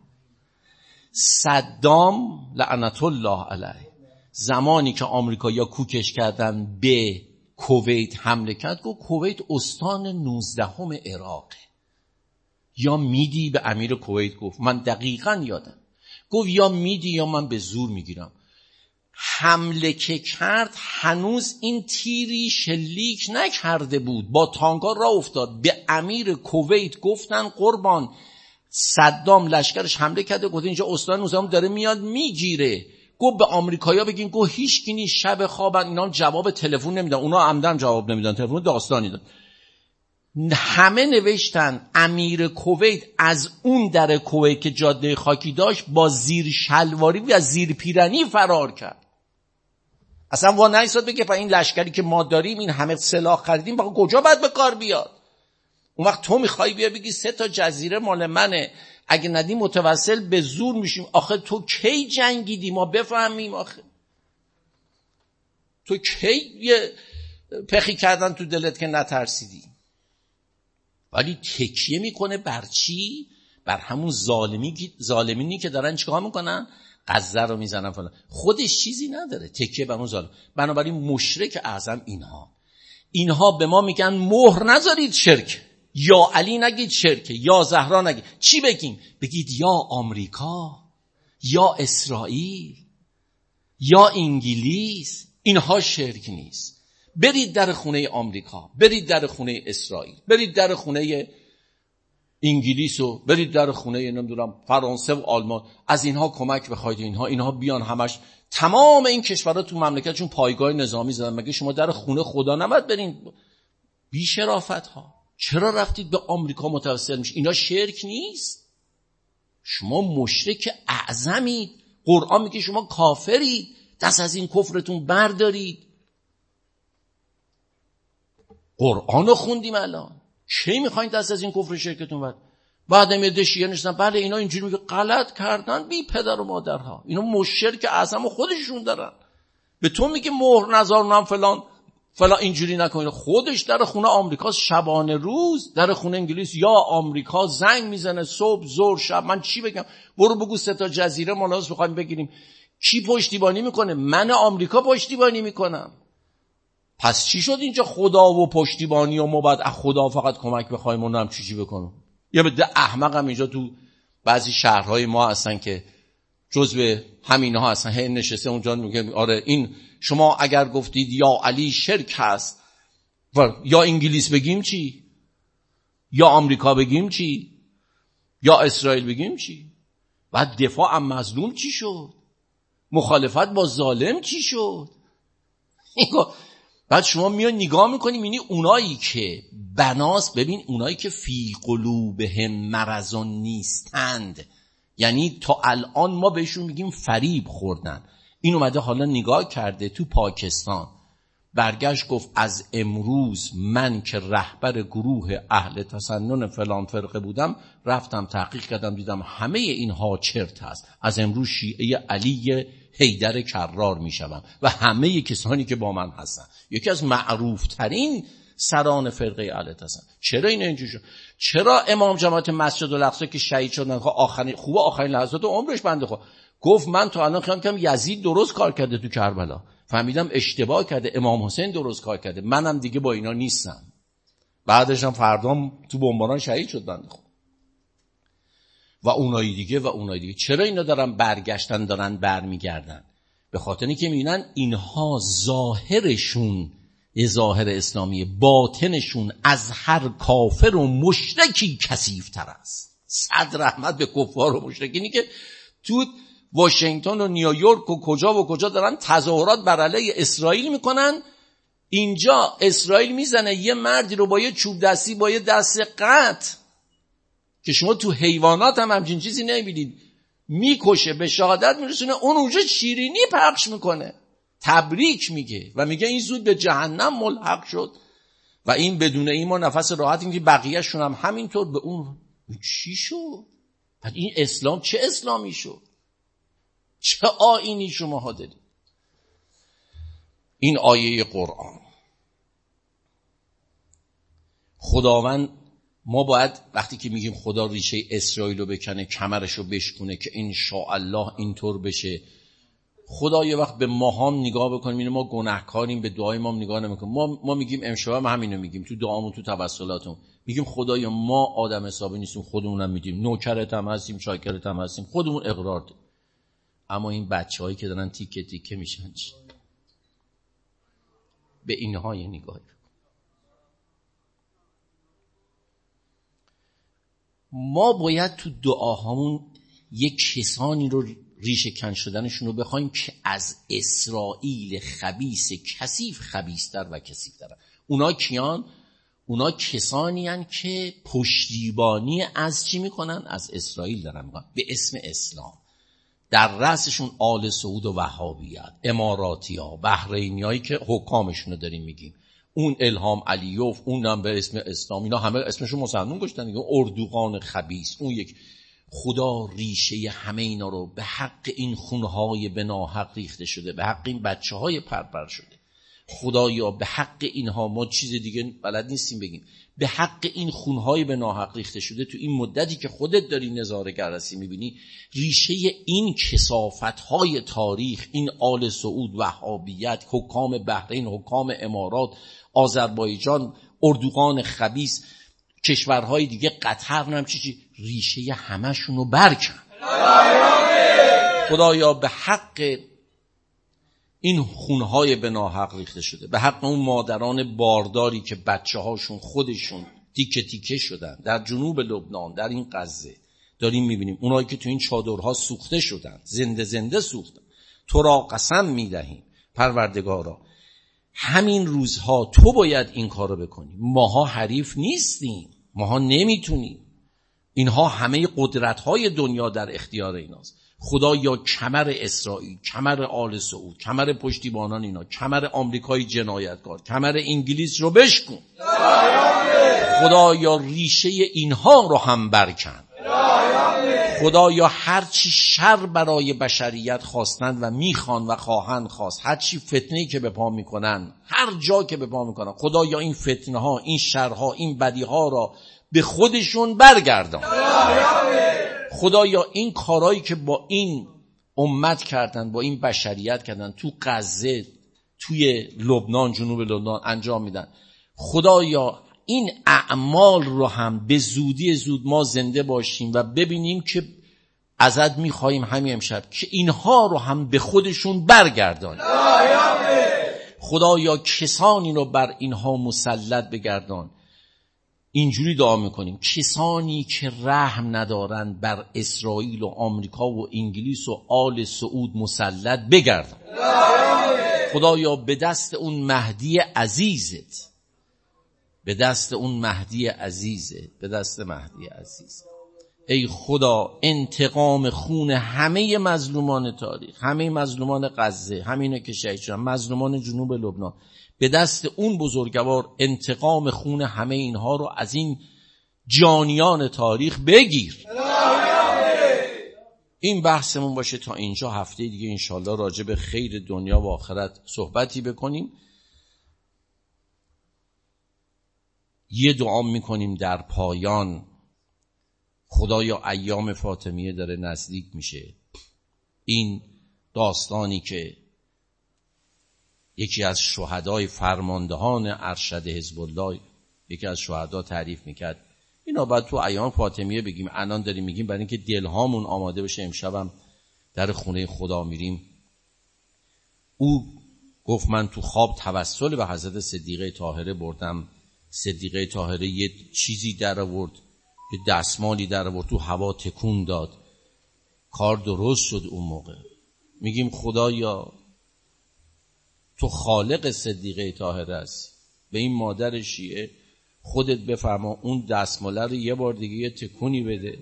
صدام لعنت الله علیه زمانی که آمریکایی‌ها کوکش کردن به کویت حمله کرد، گفت کویت استان نوزدهم عراقه. یا میدی به امیر کویت گفت، من دقیقاً یادم، گفت یا میدی یا من به زور میگیرم. حمله که کرد هنوز این تیری شلیک نکرده بود، با تانکا راه افتاد. به امیر کویت گفتن قربان صدام لشکرش حمله کرده، گفت اینجا استان نوزدهم داره میاد میگیره. گفت به آمریکایی‌ها بگین گفت هیچ کی نیست، شب خوابن، اینا جواب تلفن نمیدن، اونا عمدن جواب نمیدن، تلفن داستانی داد. همه نوشتن امیر کویت از اون در کویت که جاده خاکی داشت با زیر شلواری و زیر پیرنی فرار کرد. اصلا وا نیستاد بگه با این لشکری که ما داریم، این همه سلاح خریدیم، با کجا باید به کار بیاد؟ اون وقت تو میخوای بیا بگی سه تا جزیره مال منه، اگه ندی متوسل به زور میشیم. آخه تو کی جنگیدی ما بفهمیم؟ آخه تو کی یه پخی کردن تو دلت که نترسیدی؟ ولی تکیه میکنه بر چی؟ بر همون ظالمی ظالمینی که دارن چیکار میکنن؟ غزه رو میزنن فلان. خودش چیزی نداره، تکیه بر اون ظالم. بنابراین مشرک اعظم اینها اینها به ما میگن مهر نذارید شرک، یا علی نگید شرک، یا زهرا نگید. چی بگیم؟ بگید یا آمریکا، یا اسرائیل، یا انگلیس. اینها شرک نیست. برید در خونه آمریکا، برید در خونه اسرائیل، برید در خونه انگلیس و برید در خونه نمیدونم فرانسه و آلمان، از اینها کمک بخواید. اینها اینها بیان همش، تمام این کشورها تو مملکتشون پایگاه نظامی زدن. مگه شما در خونه خدا نباید برین؟ بی شرافت ها، چرا رفتید به آمریکا متوسل میشید؟ اینا شرک نیست؟ شما مشرک اعظمید. قرآن میگه شما کافرید، دست از این کفرتون بردارید. قرآن رو خوندیم الان، چی میخواین دست از این کفر شرکتون بردارید؟ بعد هم یه دشیه نشدن بله اینا اینجوری میگه غلط کردن، بی پدر و مادرها، اینا مشرک اعظم خودشون دارن. به تو میگه مهر نذارونم فلان فلان اینجوری نکنید. خودش در خونه آمریکا شبانه روز، در خونه انگلیس یا آمریکا زنگ میزنه صبح ظهر شب. من چی بگم؟ برو بگو سه تا جزیره ما لازم بخوایم بگیریم. کی پشتیبانی میکنه؟ من آمریکا پشتیبانی میکنم. پس چی شد اینجا خدا و پشتیبانی و ما باید از خدا فقط کمک بخوایم اونم چی چی بکنم؟ یه بده احمق هم اینجا تو بعضی شهرهای ما هستن که جزو همینها هستن، هی نشسته اونجا میگه آره این شما اگر گفتید یا علی شرک هست، یا انگلیس بگیم چی؟ یا آمریکا بگیم چی؟ یا اسرائیل بگیم چی؟ بعد دفاع عن مظلوم چی شد؟ مخالفت با ظالم چی شد؟ بعد شما میان نگاه میکنی میبینی اونایی که بناس، ببین اونایی که فی قلوبهم مرض نیستند، یعنی تا الان ما بهشون میگیم فریب خوردن، این اومده حالا نگاه کرده تو پاکستان، برگشت گفت از امروز من که رهبر گروه اهل تسنن فلان فرقه بودم، رفتم تحقیق کردم دیدم همه اینها چرت هست، از امروز شیعه علی حیدر کرار میشوم و همه کسانی که با من هستن. یکی از معروف ترین سران فرقه اهل تسنن. چرا این اینجوری شد؟ چرا امام جماعت مسجد الاقصی که شهید شدن آخرین خوب آخرین لحظات عمرش بنده خدا گفت من تا الان خیال کردم یزید درست کار کرده تو کربلا، فهمیدم اشتباه کرده، امام حسین درست کار کرده، منم دیگه با اینا نیستم. بعدش هم فردام تو بمباران شهید شد بنده خدا. و اونایی دیگه و اونایی دیگه. چرا اینا دارن برگشتن دارن برمیگردن؟ به خاطر اینکه میبینن اینها ظاهرشون ظاهر اسلامی، باطنشون از هر کافر و مشرکی کثیف‌تر است. صد رحمت به کفار و مشرکینی که تو واشنگتن و نیویورک و کجا و کجا دارن تظاهرات بر علیه اسرائیل میکنن، اینجا اسرائیل میزنه یه مردی رو با یه چوب دستی با یه دست قطع که شما تو حیوانات هم همچین چیزی نمیبینید، میکشه به شهادت میرسونه، اون اونجا شیرینی پخش میکنه، تبریک میگه و میگه این زود به جهنم ملحق شد و این بدون این ما نفس راحت این که بقیه شون هم همینطور به اون. چی شد؟ این اسلام چه اسلامی شد؟ چه آیینی شما دارید؟ این آیه قرآن خداوند، ما باید وقتی که میگیم خدا ریشه اسرائیل رو بکنه کمرش رو بشکونه که انشاءالله اینطور بشه، خدا یه وقت به ما هم نگاه بکنیم، اینه ما گناهکاریم، به دعای ما هم نگاه نمیکنیم. ما ما میگیم امشب هم همینو میگیم تو دعامون تو توسلاتون، میگیم خدایا ما آدم حسابی نیستیم، خودمونم میدیم، نوکرت هم هستیم، شاکرت هم هستیم، خودمون اقرار داریم. اما این بچه‌هایی که دارن تیکه تیکه میشن چی؟ به اینها یه نگاهی. ما باید تو دعاهامون یک کسانی رو ریشه کن شدنشون رو بخوایم که از اسرائیل خبیث کثیف خبیث‌تر و کثیف‌تر. اونا کیان؟ اونا کسانی هن که پشتیبانی از چی میکنن؟ از اسرائیل دارن میکنن به اسم اسلام. در رأسشون آل سعود و وهابیت، اماراتی ها، بحرینی هایی که حکامشون رو داریم میگیم، اون الهام علیوف، اون هم به اسم اسلام، اینا همه اسمشون مسلمان گشتن دیگه، اردوغان خبیث، اون یک. خدا ریشه همه اینا رو به حق این خونهای به ناحق ریخته شده، به حق این بچه های پرپر شده. خدایا به حق اینها، ما چیز دیگه بلد نیستیم بگیم، به حق این خونهای به ناحق ریخته شده تو این مدتی که خودت داری نظاره‌گر هستی میبینی ریشه این کثافت‌های تاریخ، این آل سعود، وهابیت، حکام بحرین، حکام امارات، آذربایجان، اردوغان خبیث، کشورهای دیگه، قطر، نم چی چی، ریشه همشونو برکن. خدایا به حق این خونهای به ناحق ریخته شده، به حق اون مادران بارداری که بچه هاشون خودشون تیکه تیکه شدن در جنوب لبنان، در این غزه داریم میبینیم، اونایی که تو این چادرها سوخته شدن، زنده زنده سوختن. تو را قسم میدهیم پروردگارا همین روزها تو باید این کارو بکنی، ماها حریف نیستیم، ماها نمیتونیم، اینها همه قدرت‌های دنیا در اختیار ایناست. خدایا کمر اسرائیل، کمر آل سعود، کمر پشتیبانان اینا، کمر آمریکای جنایتکار، کمر انگلیس رو بشکن. خدایا ریشه اینها رو هم برکن. خدایا هرچی شر برای بشریت خواستند و میخوان و خواهند خواست، هرچی فتنه‌ای که به پا میکنن، هر جا که به پا میکنن، خدایا این فتنه ها، این شرها، این بدی ها را به خودشون برگردان. خدایا این کارهایی که با این امت کردن، با این بشریت کردن، تو غزه، توی لبنان، جنوب لبنان انجام میدن. خدایا این اعمال رو هم به زودی زود ما زنده باشیم و ببینیم که ازت میخواییم همین امشب که اینها رو هم به خودشون برگردان. خدایا کسانی رو بر اینها مسلط بگردان. اینجوری دعا میکنیم کسانی که رحم ندارن بر اسرائیل و آمریکا و انگلیس و آل سعود مسلط بگردان. خدایا به دست اون مهدی عزیزت، به دست اون مهدی عزیزت، به دست مهدی عزیزت ای خدا انتقام خون همه مظلومان تاریخ، همه مظلومان غزه، همینه که شهید شدن، مظلومان جنوب لبنان، به دست اون بزرگوار انتقام خون همه اینها رو از این جانیان تاریخ بگیر. این بحثمون باشه تا اینجا. هفته دیگه انشالله راجع به خیر دنیا و آخرت صحبتی بکنیم. یه دعا میکنیم در پایان. خدایا ایام فاطمیه داره نزدیک میشه. این داستانی که یکی از شهدای فرماندهان ارشد حزب الله، یکی از شهدا تعریف میکرد، اینا بعد تو ایام فاطمیه بگیم. الان داریم میگیم برای اینکه دلهامون آماده بشه امشبم در خونه خدا میریم. او گفت من تو خواب توسل به حضرت صدیقه طاهره بردم. صدیقه طاهره یه چیزی در آورد، یه دستمالی در آورد، تو هوا تکون داد، کار درست شد. اون موقع میگیم خدایا تو خالق صدیقه طاهره است، به این مادر شیعه خودت بفرما اون دستماله رو یه بار دیگه یه تکونی بده،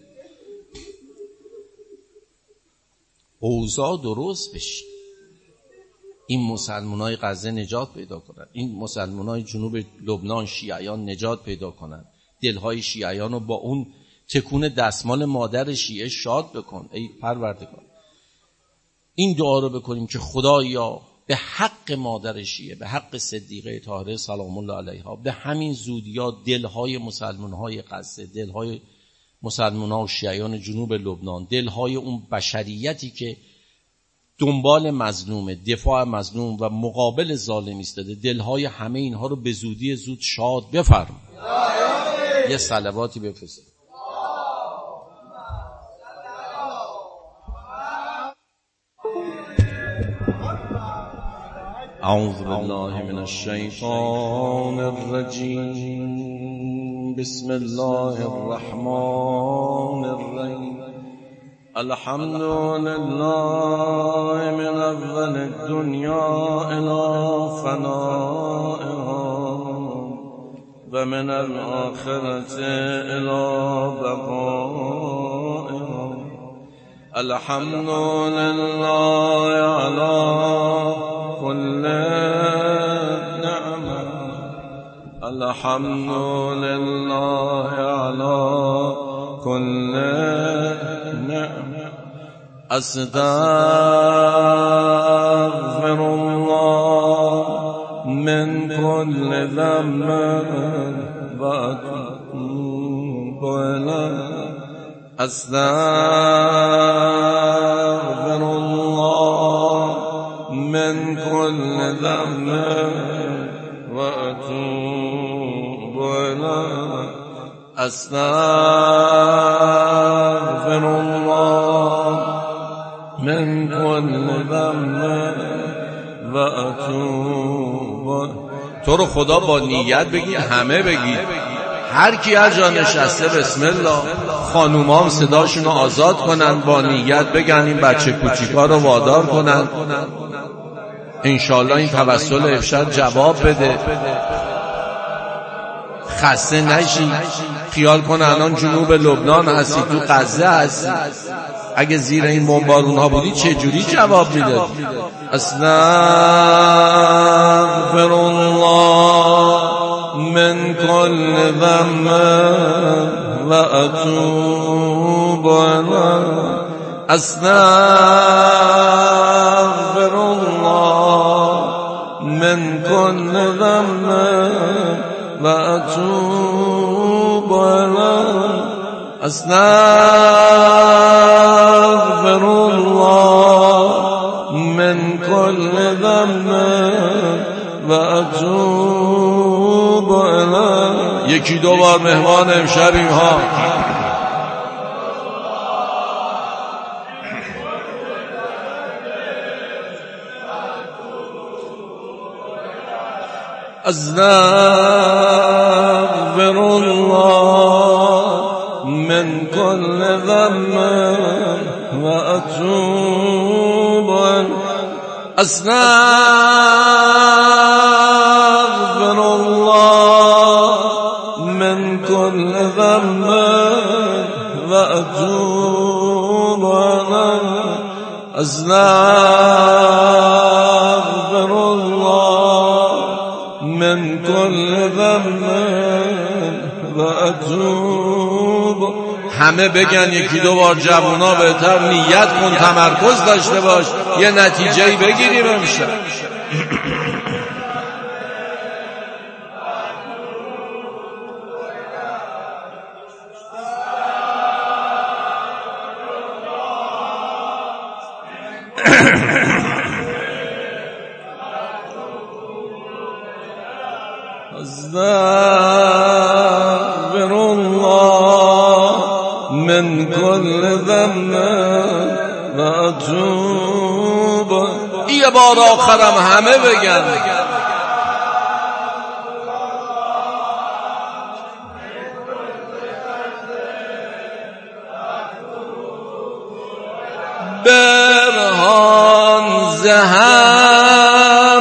اوضاع درست بشه، این مسلمانای غزه نجات پیدا کنن، این مسلمانای جنوب لبنان شیعیان نجات پیدا کنن، دلهای شیعیان رو با اون تکون دستمال مادر شیعه شاد بکن ای پروردگار. این دعا رو بکنیم که خدایا به حق مادر شیعه، به حق صدیقه طاهره سلام الله علیها، به همین زودیا دلهای مسلمانهای غزه، دلهای مسلمانان و شیعیان جنوب لبنان، دلهای اون بشریتی که دنبال مظلوم، دفاع مظلوم و مقابل ظالم ایستاده، دلهای همه اینها رو به زودی زود شاد بفرما. یه صلواتی بفرست. اعوذ بالله من الشیطان الرجیم. بسم الله الرحمن الرحیم. الحمد لله من اول الدنیا الى فنائها و من الآخرة الى بقائها. الحمد لله على كل نعمة. الحمد لله على كل نعمة. استغفر الله من كل ذنب وأتوب إليه. استغفر الله من كل ذنب وأتوب إليه. استغفر الله من كل ذنب وأتوب. تو رو خدا با نیت بگی، همه بگی، هر کی هر جا نشسته بسم الله. خانومام صداشون رو آزاد کنن، با نیت بگن، این بچه کوچیکا رو وادار کنن، انشالله این توسل افشار جواب بده. خسته نشی، خیال کن الان جنوب لبنان هستی، تو غزه هستی، اگه زیر این بمبارون ها بودی چه جوری جواب میدادی؟ استغفر الله من كل ذنب وأتوب إليه. استغفر الله من كل ذنب وأتوب إليه. استغفر الله من كل ذنب و اتوب الیه. یکی دو بار مهمان امشبیم ها. استغفر الله من كل ذنب و اتوب استغفر الله من كل ذنب و اتوب استغفر الله من كل ذنب و اتوب. همه بگن یکی دو بار جوونا بهتر نیت کن، تمرکز داشته باش، یه نتیجه‌ای بگیریم امشب. استغفر الله من كل ذنب و اتوب. یه بار آخرم همه بگن برهان زهم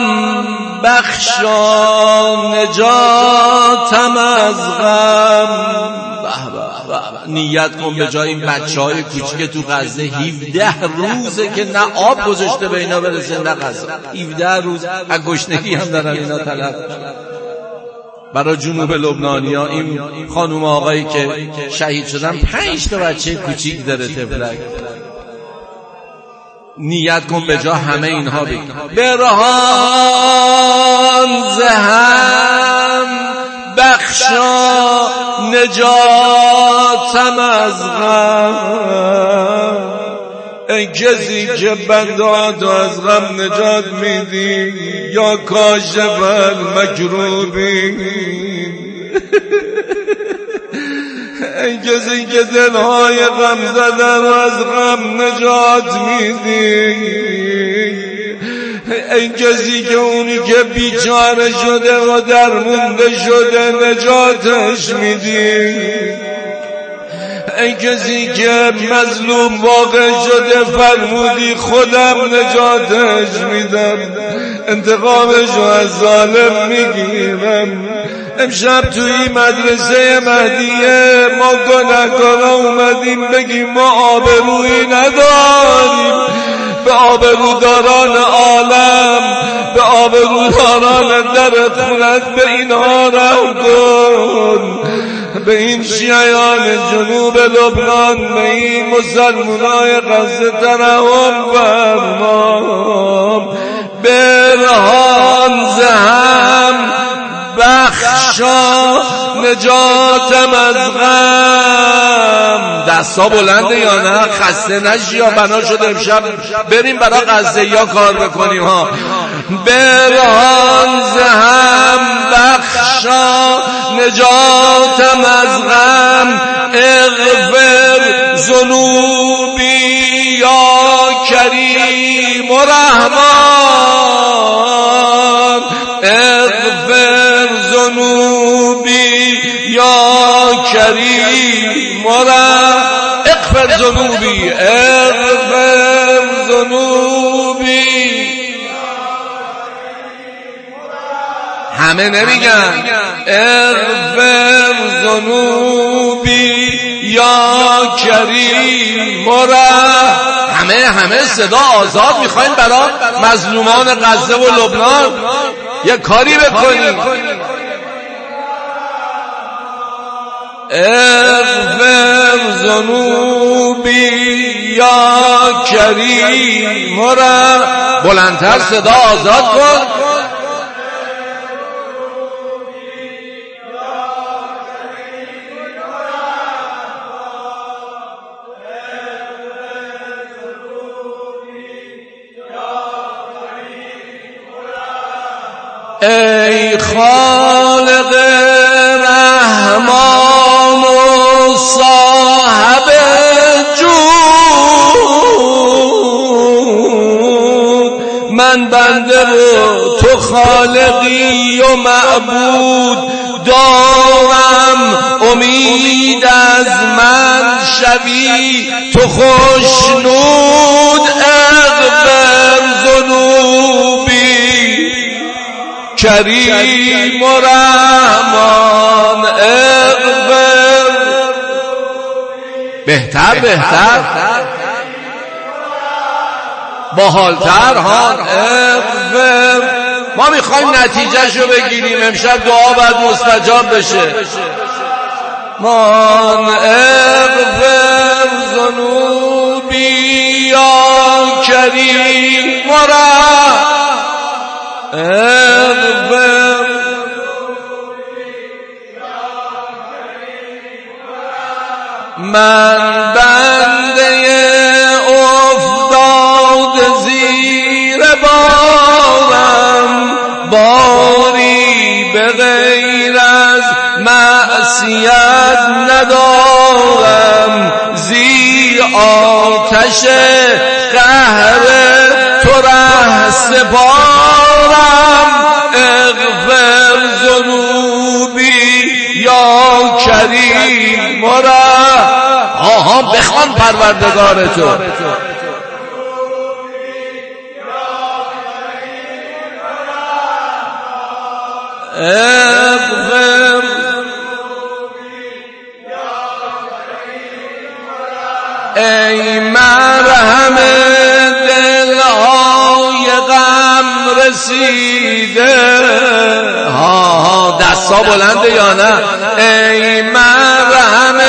بخشا نجاتم از غم. نیت کن به جای این بچه های کوچیک تو غزه هفده روزه که نه آب گذاشته به اینا برسه نه غذا. هفده روز از گشنگی هم دارن اینا طلب. برای جنوب لبنانیا این خانوم آقایی که شهید شدن پنج تا بچه کوچیک داره تفلک. نیت کن به جا همه اینها بگی برهان زهم بخشا نجاتم از غم. ای کسی که بندات از غم نجات میدی یا کاشف المکروبین. ای کسی که دلهای غم زدن از غم نجات میدی. ای کسی که اونی که بیچاره شده و درمونده شده نجاتش میدی. ای کسی که مظلوم واقع شده فرمودی خودم نجاتش میدم، انتقامشو از ظالم میگیرم. امشب توی مدرسه مهدیه ما گناهکارا اومدیم بگیم ما آبرویی نداریم. به آبروداران عالم، به آبروداران در خونت به اینها رحم کن. به این شیعیان جنوب لبنان، به این مسلمانای غزه ترحم فرما. برهان زهم بخشا نجاتم از غم. دستا بلنده یا نه؟ خسته نشی یا بنا شده امشب بریم برای غزه یا کار بکنیم ها. برهان زهم بخشا نجاتم از غم. اغفر ذنوبی یا کریم و رحمان. اغفر ذنوبی یا کریم و رحمان. اغفر ذنوبی اغفر ذنوبی. همه نمیگن اغفر ذنوبی یا کریم و رحمان. همه همه صدا آزاد میخواین برای مظلومان غزه و لبنان یه کاری بکنیم. اغفر ذنوبی یا کریم و رحمان. بلندتر صدا آزاد کن. ای خالق رحمان و صاحب جود، من بنده و تو خالقی و معبود دارم، امید از من شوی تو خوشنود، اغفر ذنوبی کریم و رحمان، اغفر بهتر بهتر باحالتر ها، اغفر. ما میخوایم نتیجه شو بگیریم، امشب دعا باید مستجاب بشه. من اغفر ذنوبی یا کریم و اغفر، من بنده افتاد زیر بارم، باری به غیر از معصیت ندارم، زیر آتش قهر تو ره سپارم، اغفر ذنوبی یا کریم و رحمان. آها بخوان پروردگار تو. اغفر ای مرهم دلهای غم رسیده، ها ها دستا بلنده یا نه، ای مرهم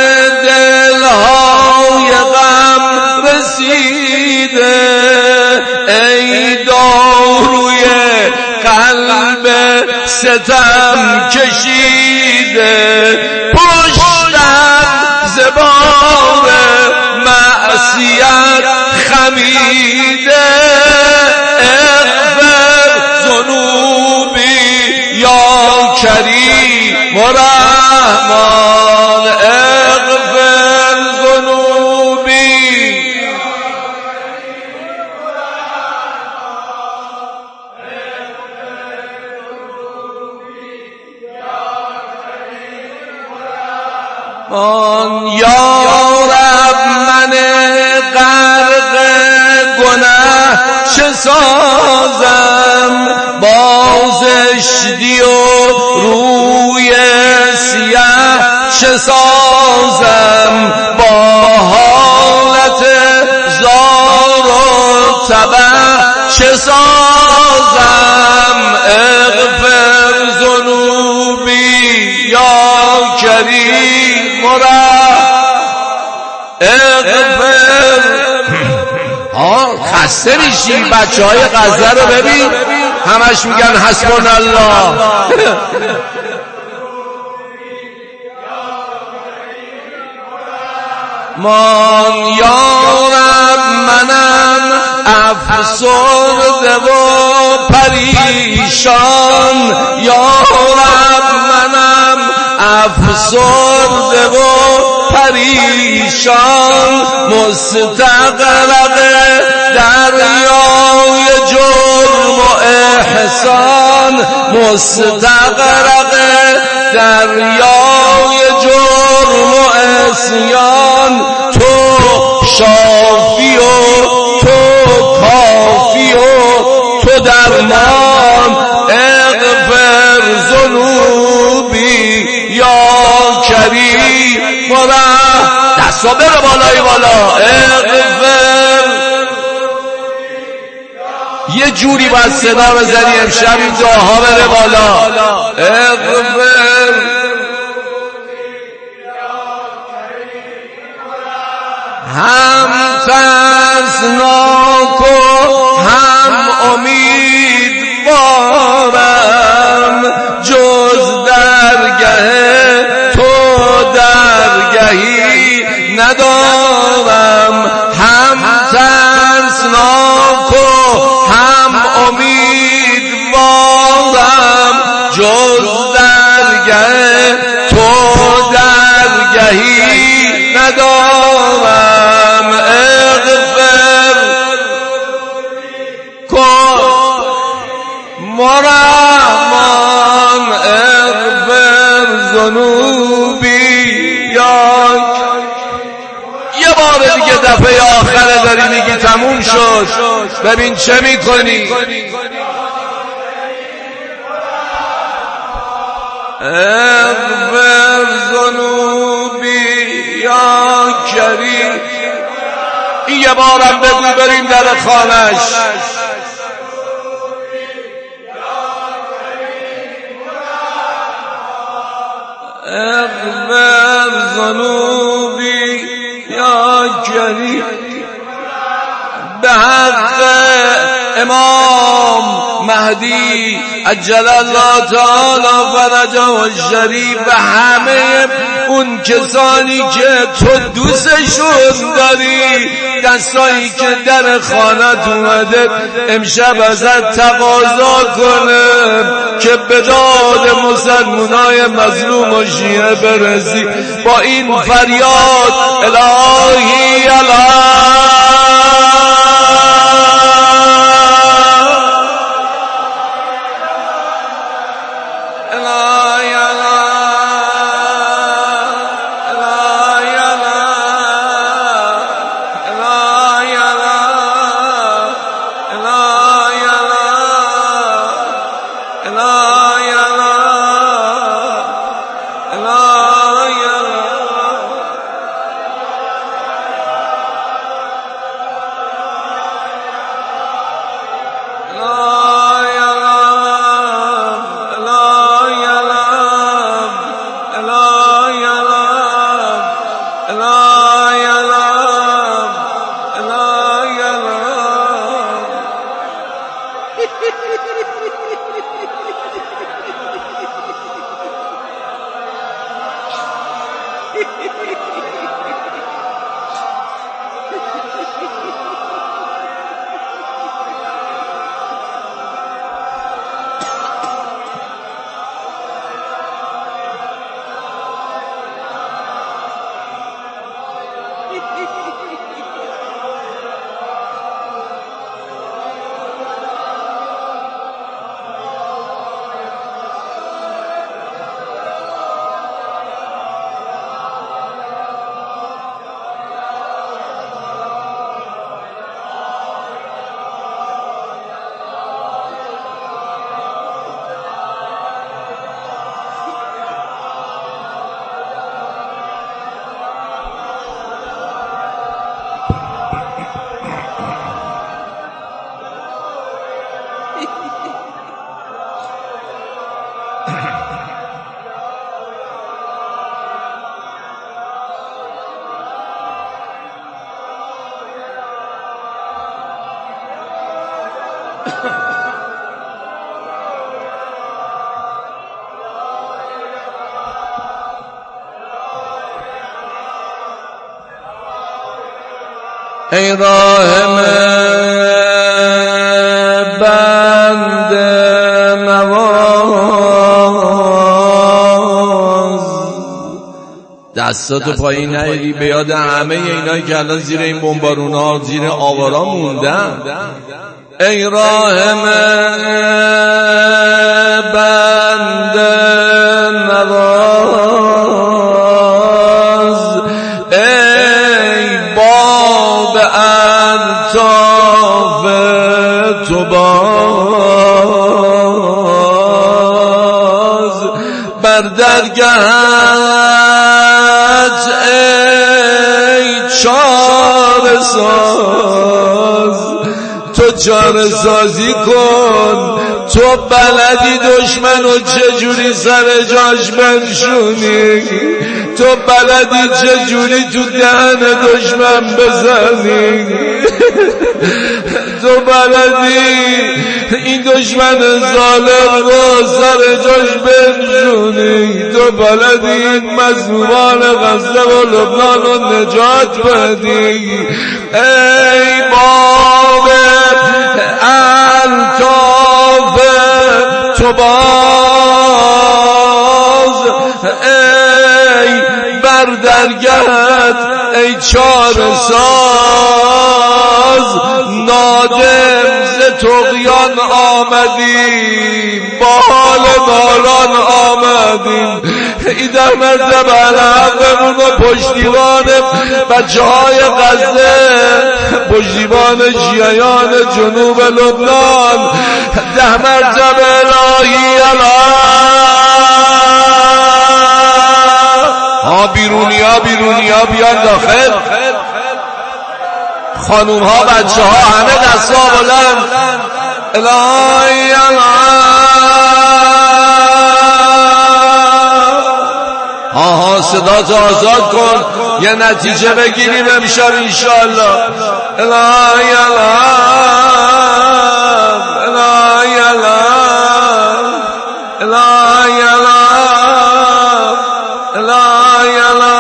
دلهای غم رسیده، ای داروی قلب ستم کشیده، پشتم زبان معصیت خمیده، اغفر ذنوبی یا کریم و رحمان، اغفر ذنوبی. من یا رب من غرق گناه چه سازم، بازشتی و روی سیاه چه سازم، با حالت زار و تبع چه سازم، اغفر ذنوبی یا کریم و اغفر. آه خسته میشی، بچه های غزه رو ببین همش میگن حسبنا الله. من یارم منم افسرده و پریشان، یارم منم افسرده و پریشان، مستغرق دریای جرم و احسان، مستغرق دریای جرم و عصیان، تو شافی و تو کافی و تو درمان، اغفر ذنوبی یا کریم و رحمان. دستا بره بالای بالا، اغفر. یه جوری باید صدا بزنی امشب این دعاها بره بالا، اغفر. هم ترسناک و هم امیدوارم، جز درگه تو درگهی ندارم، هم ترسناک و هم امیدوارم، دفعه آخره داری میگی تموم شد، ببین چه میکنی. اغفر ذنوبی یا کریم. این یه بارم بگو بریم در خانش. اغفر ذنوبی یا کریم. به حق امام مهدی عجل الله تعالی فرجه الشریف و همه اون کسانی که تو دوستشون داری، کسایی که در خانت اومده امشب ازت تقاضا کنه که به داد مسلمانای مظلوم و شیعه برسی با این فریاد الهی الهی ای راحم بنده نواز، دستاتو پایین نیاری به یاد همه اینایی که الان زیر این بمبارونا زیر آوارا موندن. ای راحم بنده نواز، ای باب الطاف تو باز، بر درگهت ای چاره ساز، تو چاره سازی کن، تو بلدی دشمن و چجوری سر جاش بنشونی، تو بلدی چجوری تو دهن دشمن بزنی، تو بلدی این دشمن ظالم رو سر جاش بنشونی، تو بلدی این مظلومان غزه و لبنان رو نجات بدی. ای باب الطاف تو باز، ای بر درگهت ای چاره ساز، باز نادم ز طغیان آمدیم، با حال نالان آمدیم. این در مرتبه الحقمون و پشتیبان بچه های غزه، پشتیبان شیعیان جنوب لبنان، ده مرتبه الهی ها بیرونی ها بیرونی ها بیان داخل، خانوم ها بچه ها همه دست ها بلند. الهی آها صدات آزاد کن یه نتیجه بگیریم امشب انشاءالله. الهی الهی الهی الهی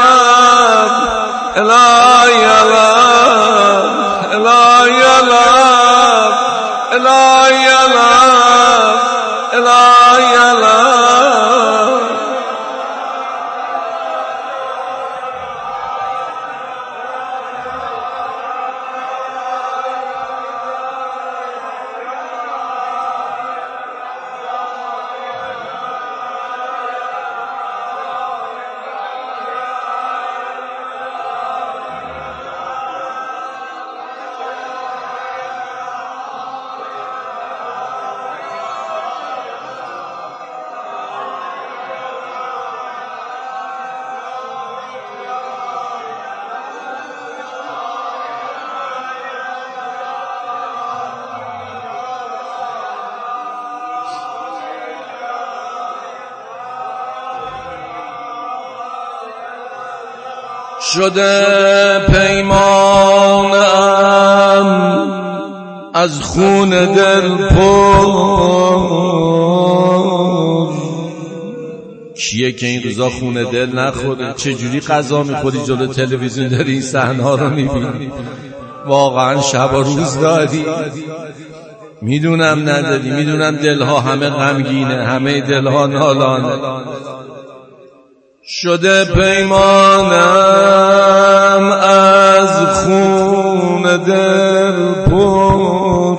شده پیمانم از خون دل پر، کیه که این روزا خون دل نخوره؟ چجوری غذا میخوری جلو تلویزیون داری این صحنه ها رو میبینی؟ واقعا شب و روز داری. میدونم نداری، میدونم دلها همه غمگینه، همه دلها نالانه. شده پیمانم از خون دل پر،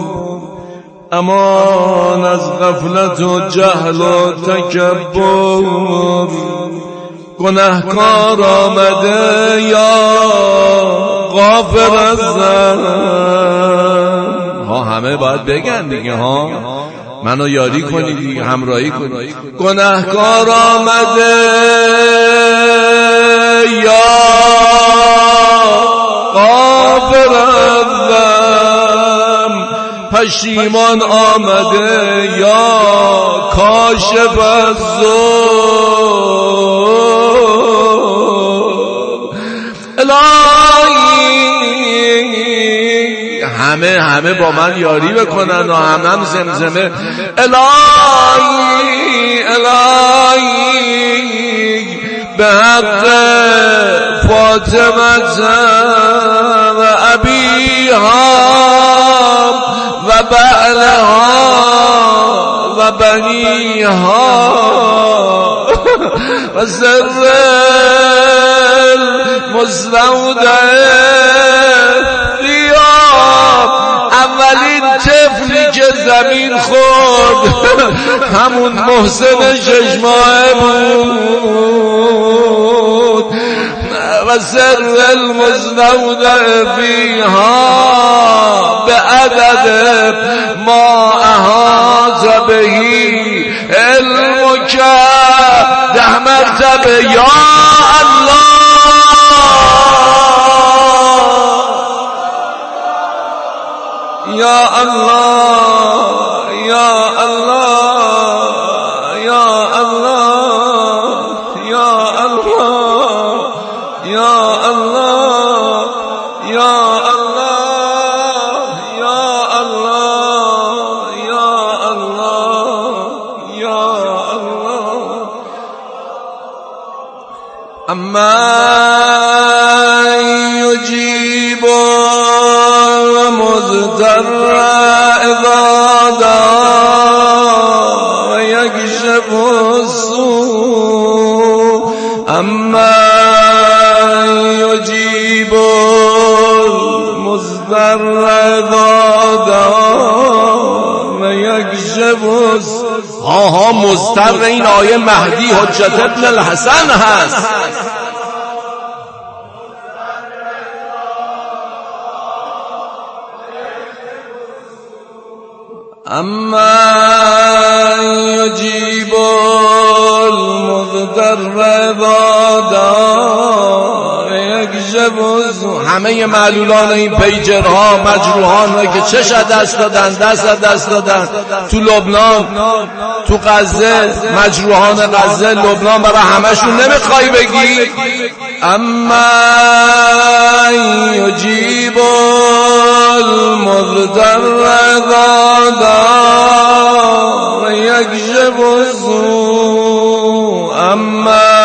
امان از غفلت و جهل و تکبر. گناهکار آمده یا غافل از ذنب. ها همه باید بگن دیگه، ها منو یاری کنی دیگه، همراهی کنی. گناهکار آمده یا غافل از ذنب، پشیمان آمده یا کاشف از ظلم. همه همه با من یاری بکنن و هم هم زمزمه الهی الهی به حق فاطمه و ابیها و بعلها و بنیها و سر المستودع. اولین طفلی که زمین خورد همون محسن شش ماهه بود. و سر المستودع فیها به عدد ما احاط بهی علمک. ده مرتبه یا الله یا الله یا الله یا الله یا الله یا الله یا الله یا الله یا الله یا الله. اما یجیب مضطر اذا دعا و یکشف السوء. اما یجیب المضطر یکجبوز. آها مضطر این آیه مهدی حجت ابن الحسن هست. اما یجیب المضطر اذا دعا یکجبوز. همه معلولان این پیجرها مجروحان که چش دست دادن دست دست دادن تو لبنان تو غزه، مجروحان غزه لبنان، برای همشون نمیخوای بگی؟ اما یجیب المضطر اذا دعا یکجبوز. اما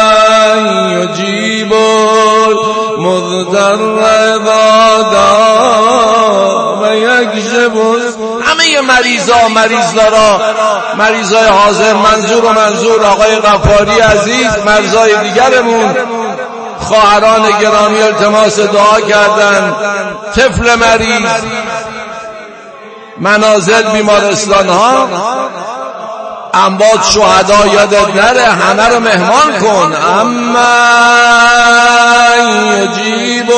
یجیب المضطر اذا دعا یکجبوز. همه مریضا مریضدارا، مریضای حاضر، منظور و منظور آقای غفاری عزیز، مرزای دیگرمون، خواهران گرامی التماس دعا کردن. طفل مریض، منازل، بیمارستان ها، اموات، شهدا یادت نره، همه رو مهمان کن. اما یجیب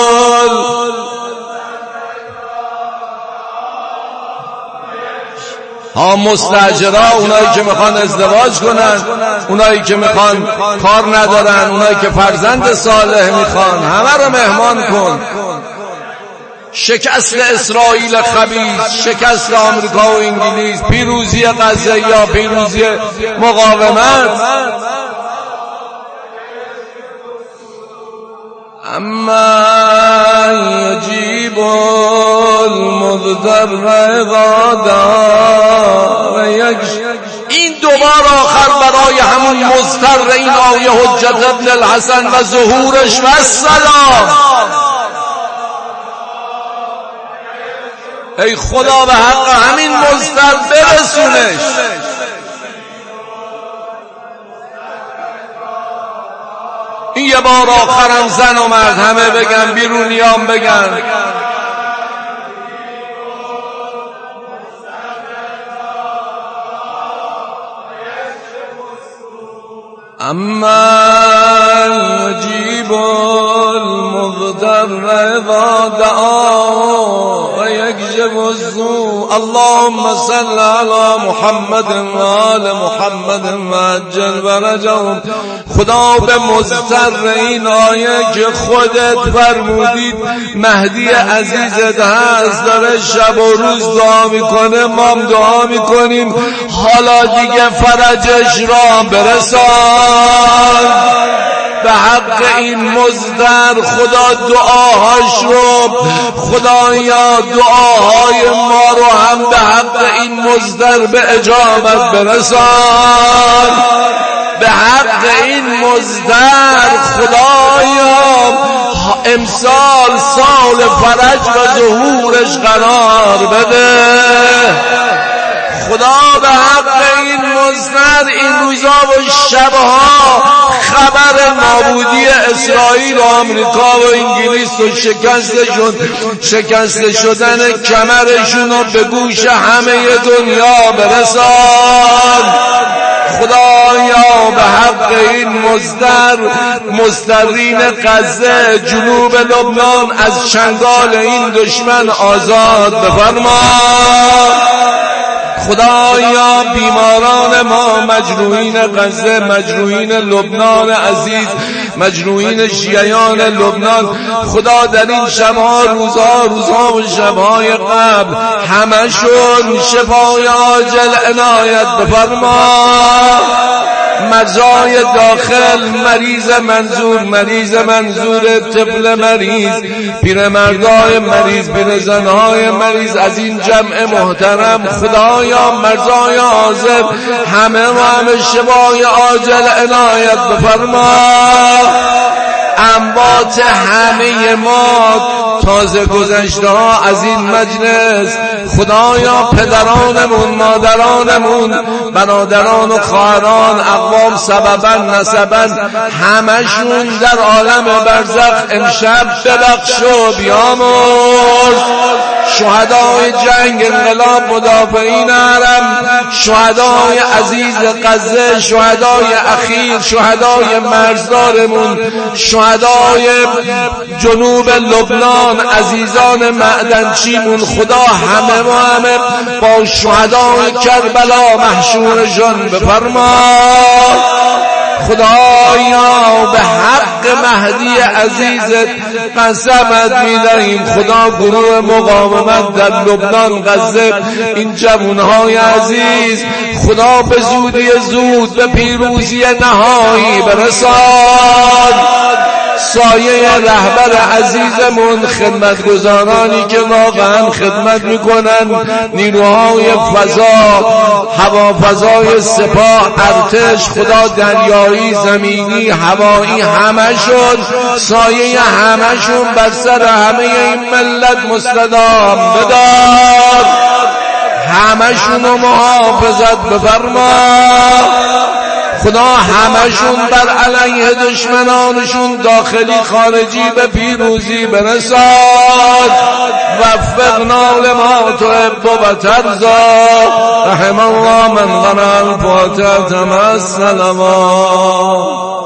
ها مستاجرا، اونایی که میخوان ازدواج کنن، اونایی که میخوان کار ندارن، اونایی که فرزند صالح میخوان، همه رو مهمان کن. شکست اسرائیل خبیث، شکست آمریکا و انگلیس، پیروزی غزه یا پیروزی مقاومت. اما یجیب المضطر اذا دعا یکجبوز. این دوبار آخر برای همون مضطر این آیه حجت ابن الحسن و ظهورش و السلام. ای خدا به حق همین مضطر برسونش. این یه بار آخرم زن و مرد همه بگن، بیرونیان بگن. اما یجیب المضطر اذا دعا یکجبوز. اللهم صل علی محمد و آل محمد وعجل فرجهم. خدا به مضطر این آیه که خودت فرمودید مهدی عزیزت هست داره شب و روز دعا میکنه، ما هم دعا میکنیم حالا دیگه فرجش را برسان. به حق این مضطر خدا دعاهاش رو، خدایا دعاهای ما رو هم به حق این مضطر به اجابت برسان. به حق این مضطر خدایا امسال سال فرج و ظهورش قرار بده. خدا به حق این مضطر این روزا و شبها خبر نابودی اسرائیل و آمریکا و انگلیس و شکستشون، شکست شدن کمرشون رو به گوش همه دنیا برسان. خدایا به حق این مضطر، مضطرین غزه، جنوب لبنان از چنگال این دشمن آزاد بفرما. خدایا بیماران ما، مجروحین غزه، مجروحین لبنان عزیز، مجروحین شیعیان لبنان، خدا در این شبها، روزها روزها و شبهای قبل همشون شفای عاجل عنایت بفرما. مرزای داخل مریض منظور، مریض منظور، طفل مریض، پیرمردای مریض، پیرزنهای مریض، از این جمع محترم خدایا مرزای حاضر همه و همه شفای عاجل عنایت بفرما. اموات همه ما تازه گذشته ها از این مجلس خدایا پدرانمون، مادرانمون، برادران و خواهران، اقوام سببا نسبا همشون در عالم برزخ امشب ببخش و بیامرز. شهدای جنگ انقلاب مدافعین حرم، شهدای عزیز غزه، شهدای اخیر، شهدای مرزدارمون، شهدای جنوب لبنان، عزیزان معدنچیمون، خدا همه ما همه با شهدای کربلا محشورشان بفرما. خدایا به حق مهدی عزیزت قسمت می‌دهیم، خدا گروه مقاومت در لبنان، غزه، این جوانهای عزیز خدا به زودی زود به پیروزی نهایی برسان. سایه رهبر عزیزمون، خدمتگزارانی که واقعا خدمت میکنن، نیروهای فضا، هوافضای سپاه، ارتش، خدا دریایی، زمینی، هوایی، همشون سایه همشون بر سر همه این ملت مستدام بدار، همشون رو محافظت بفرما. خدا همشون بر علیه دشمنانشون داخلی خارجی به پیروزی برساد. وفقنا لما تحب و ترضی. رحم الله من قرأ الفاتحة مع السلامات.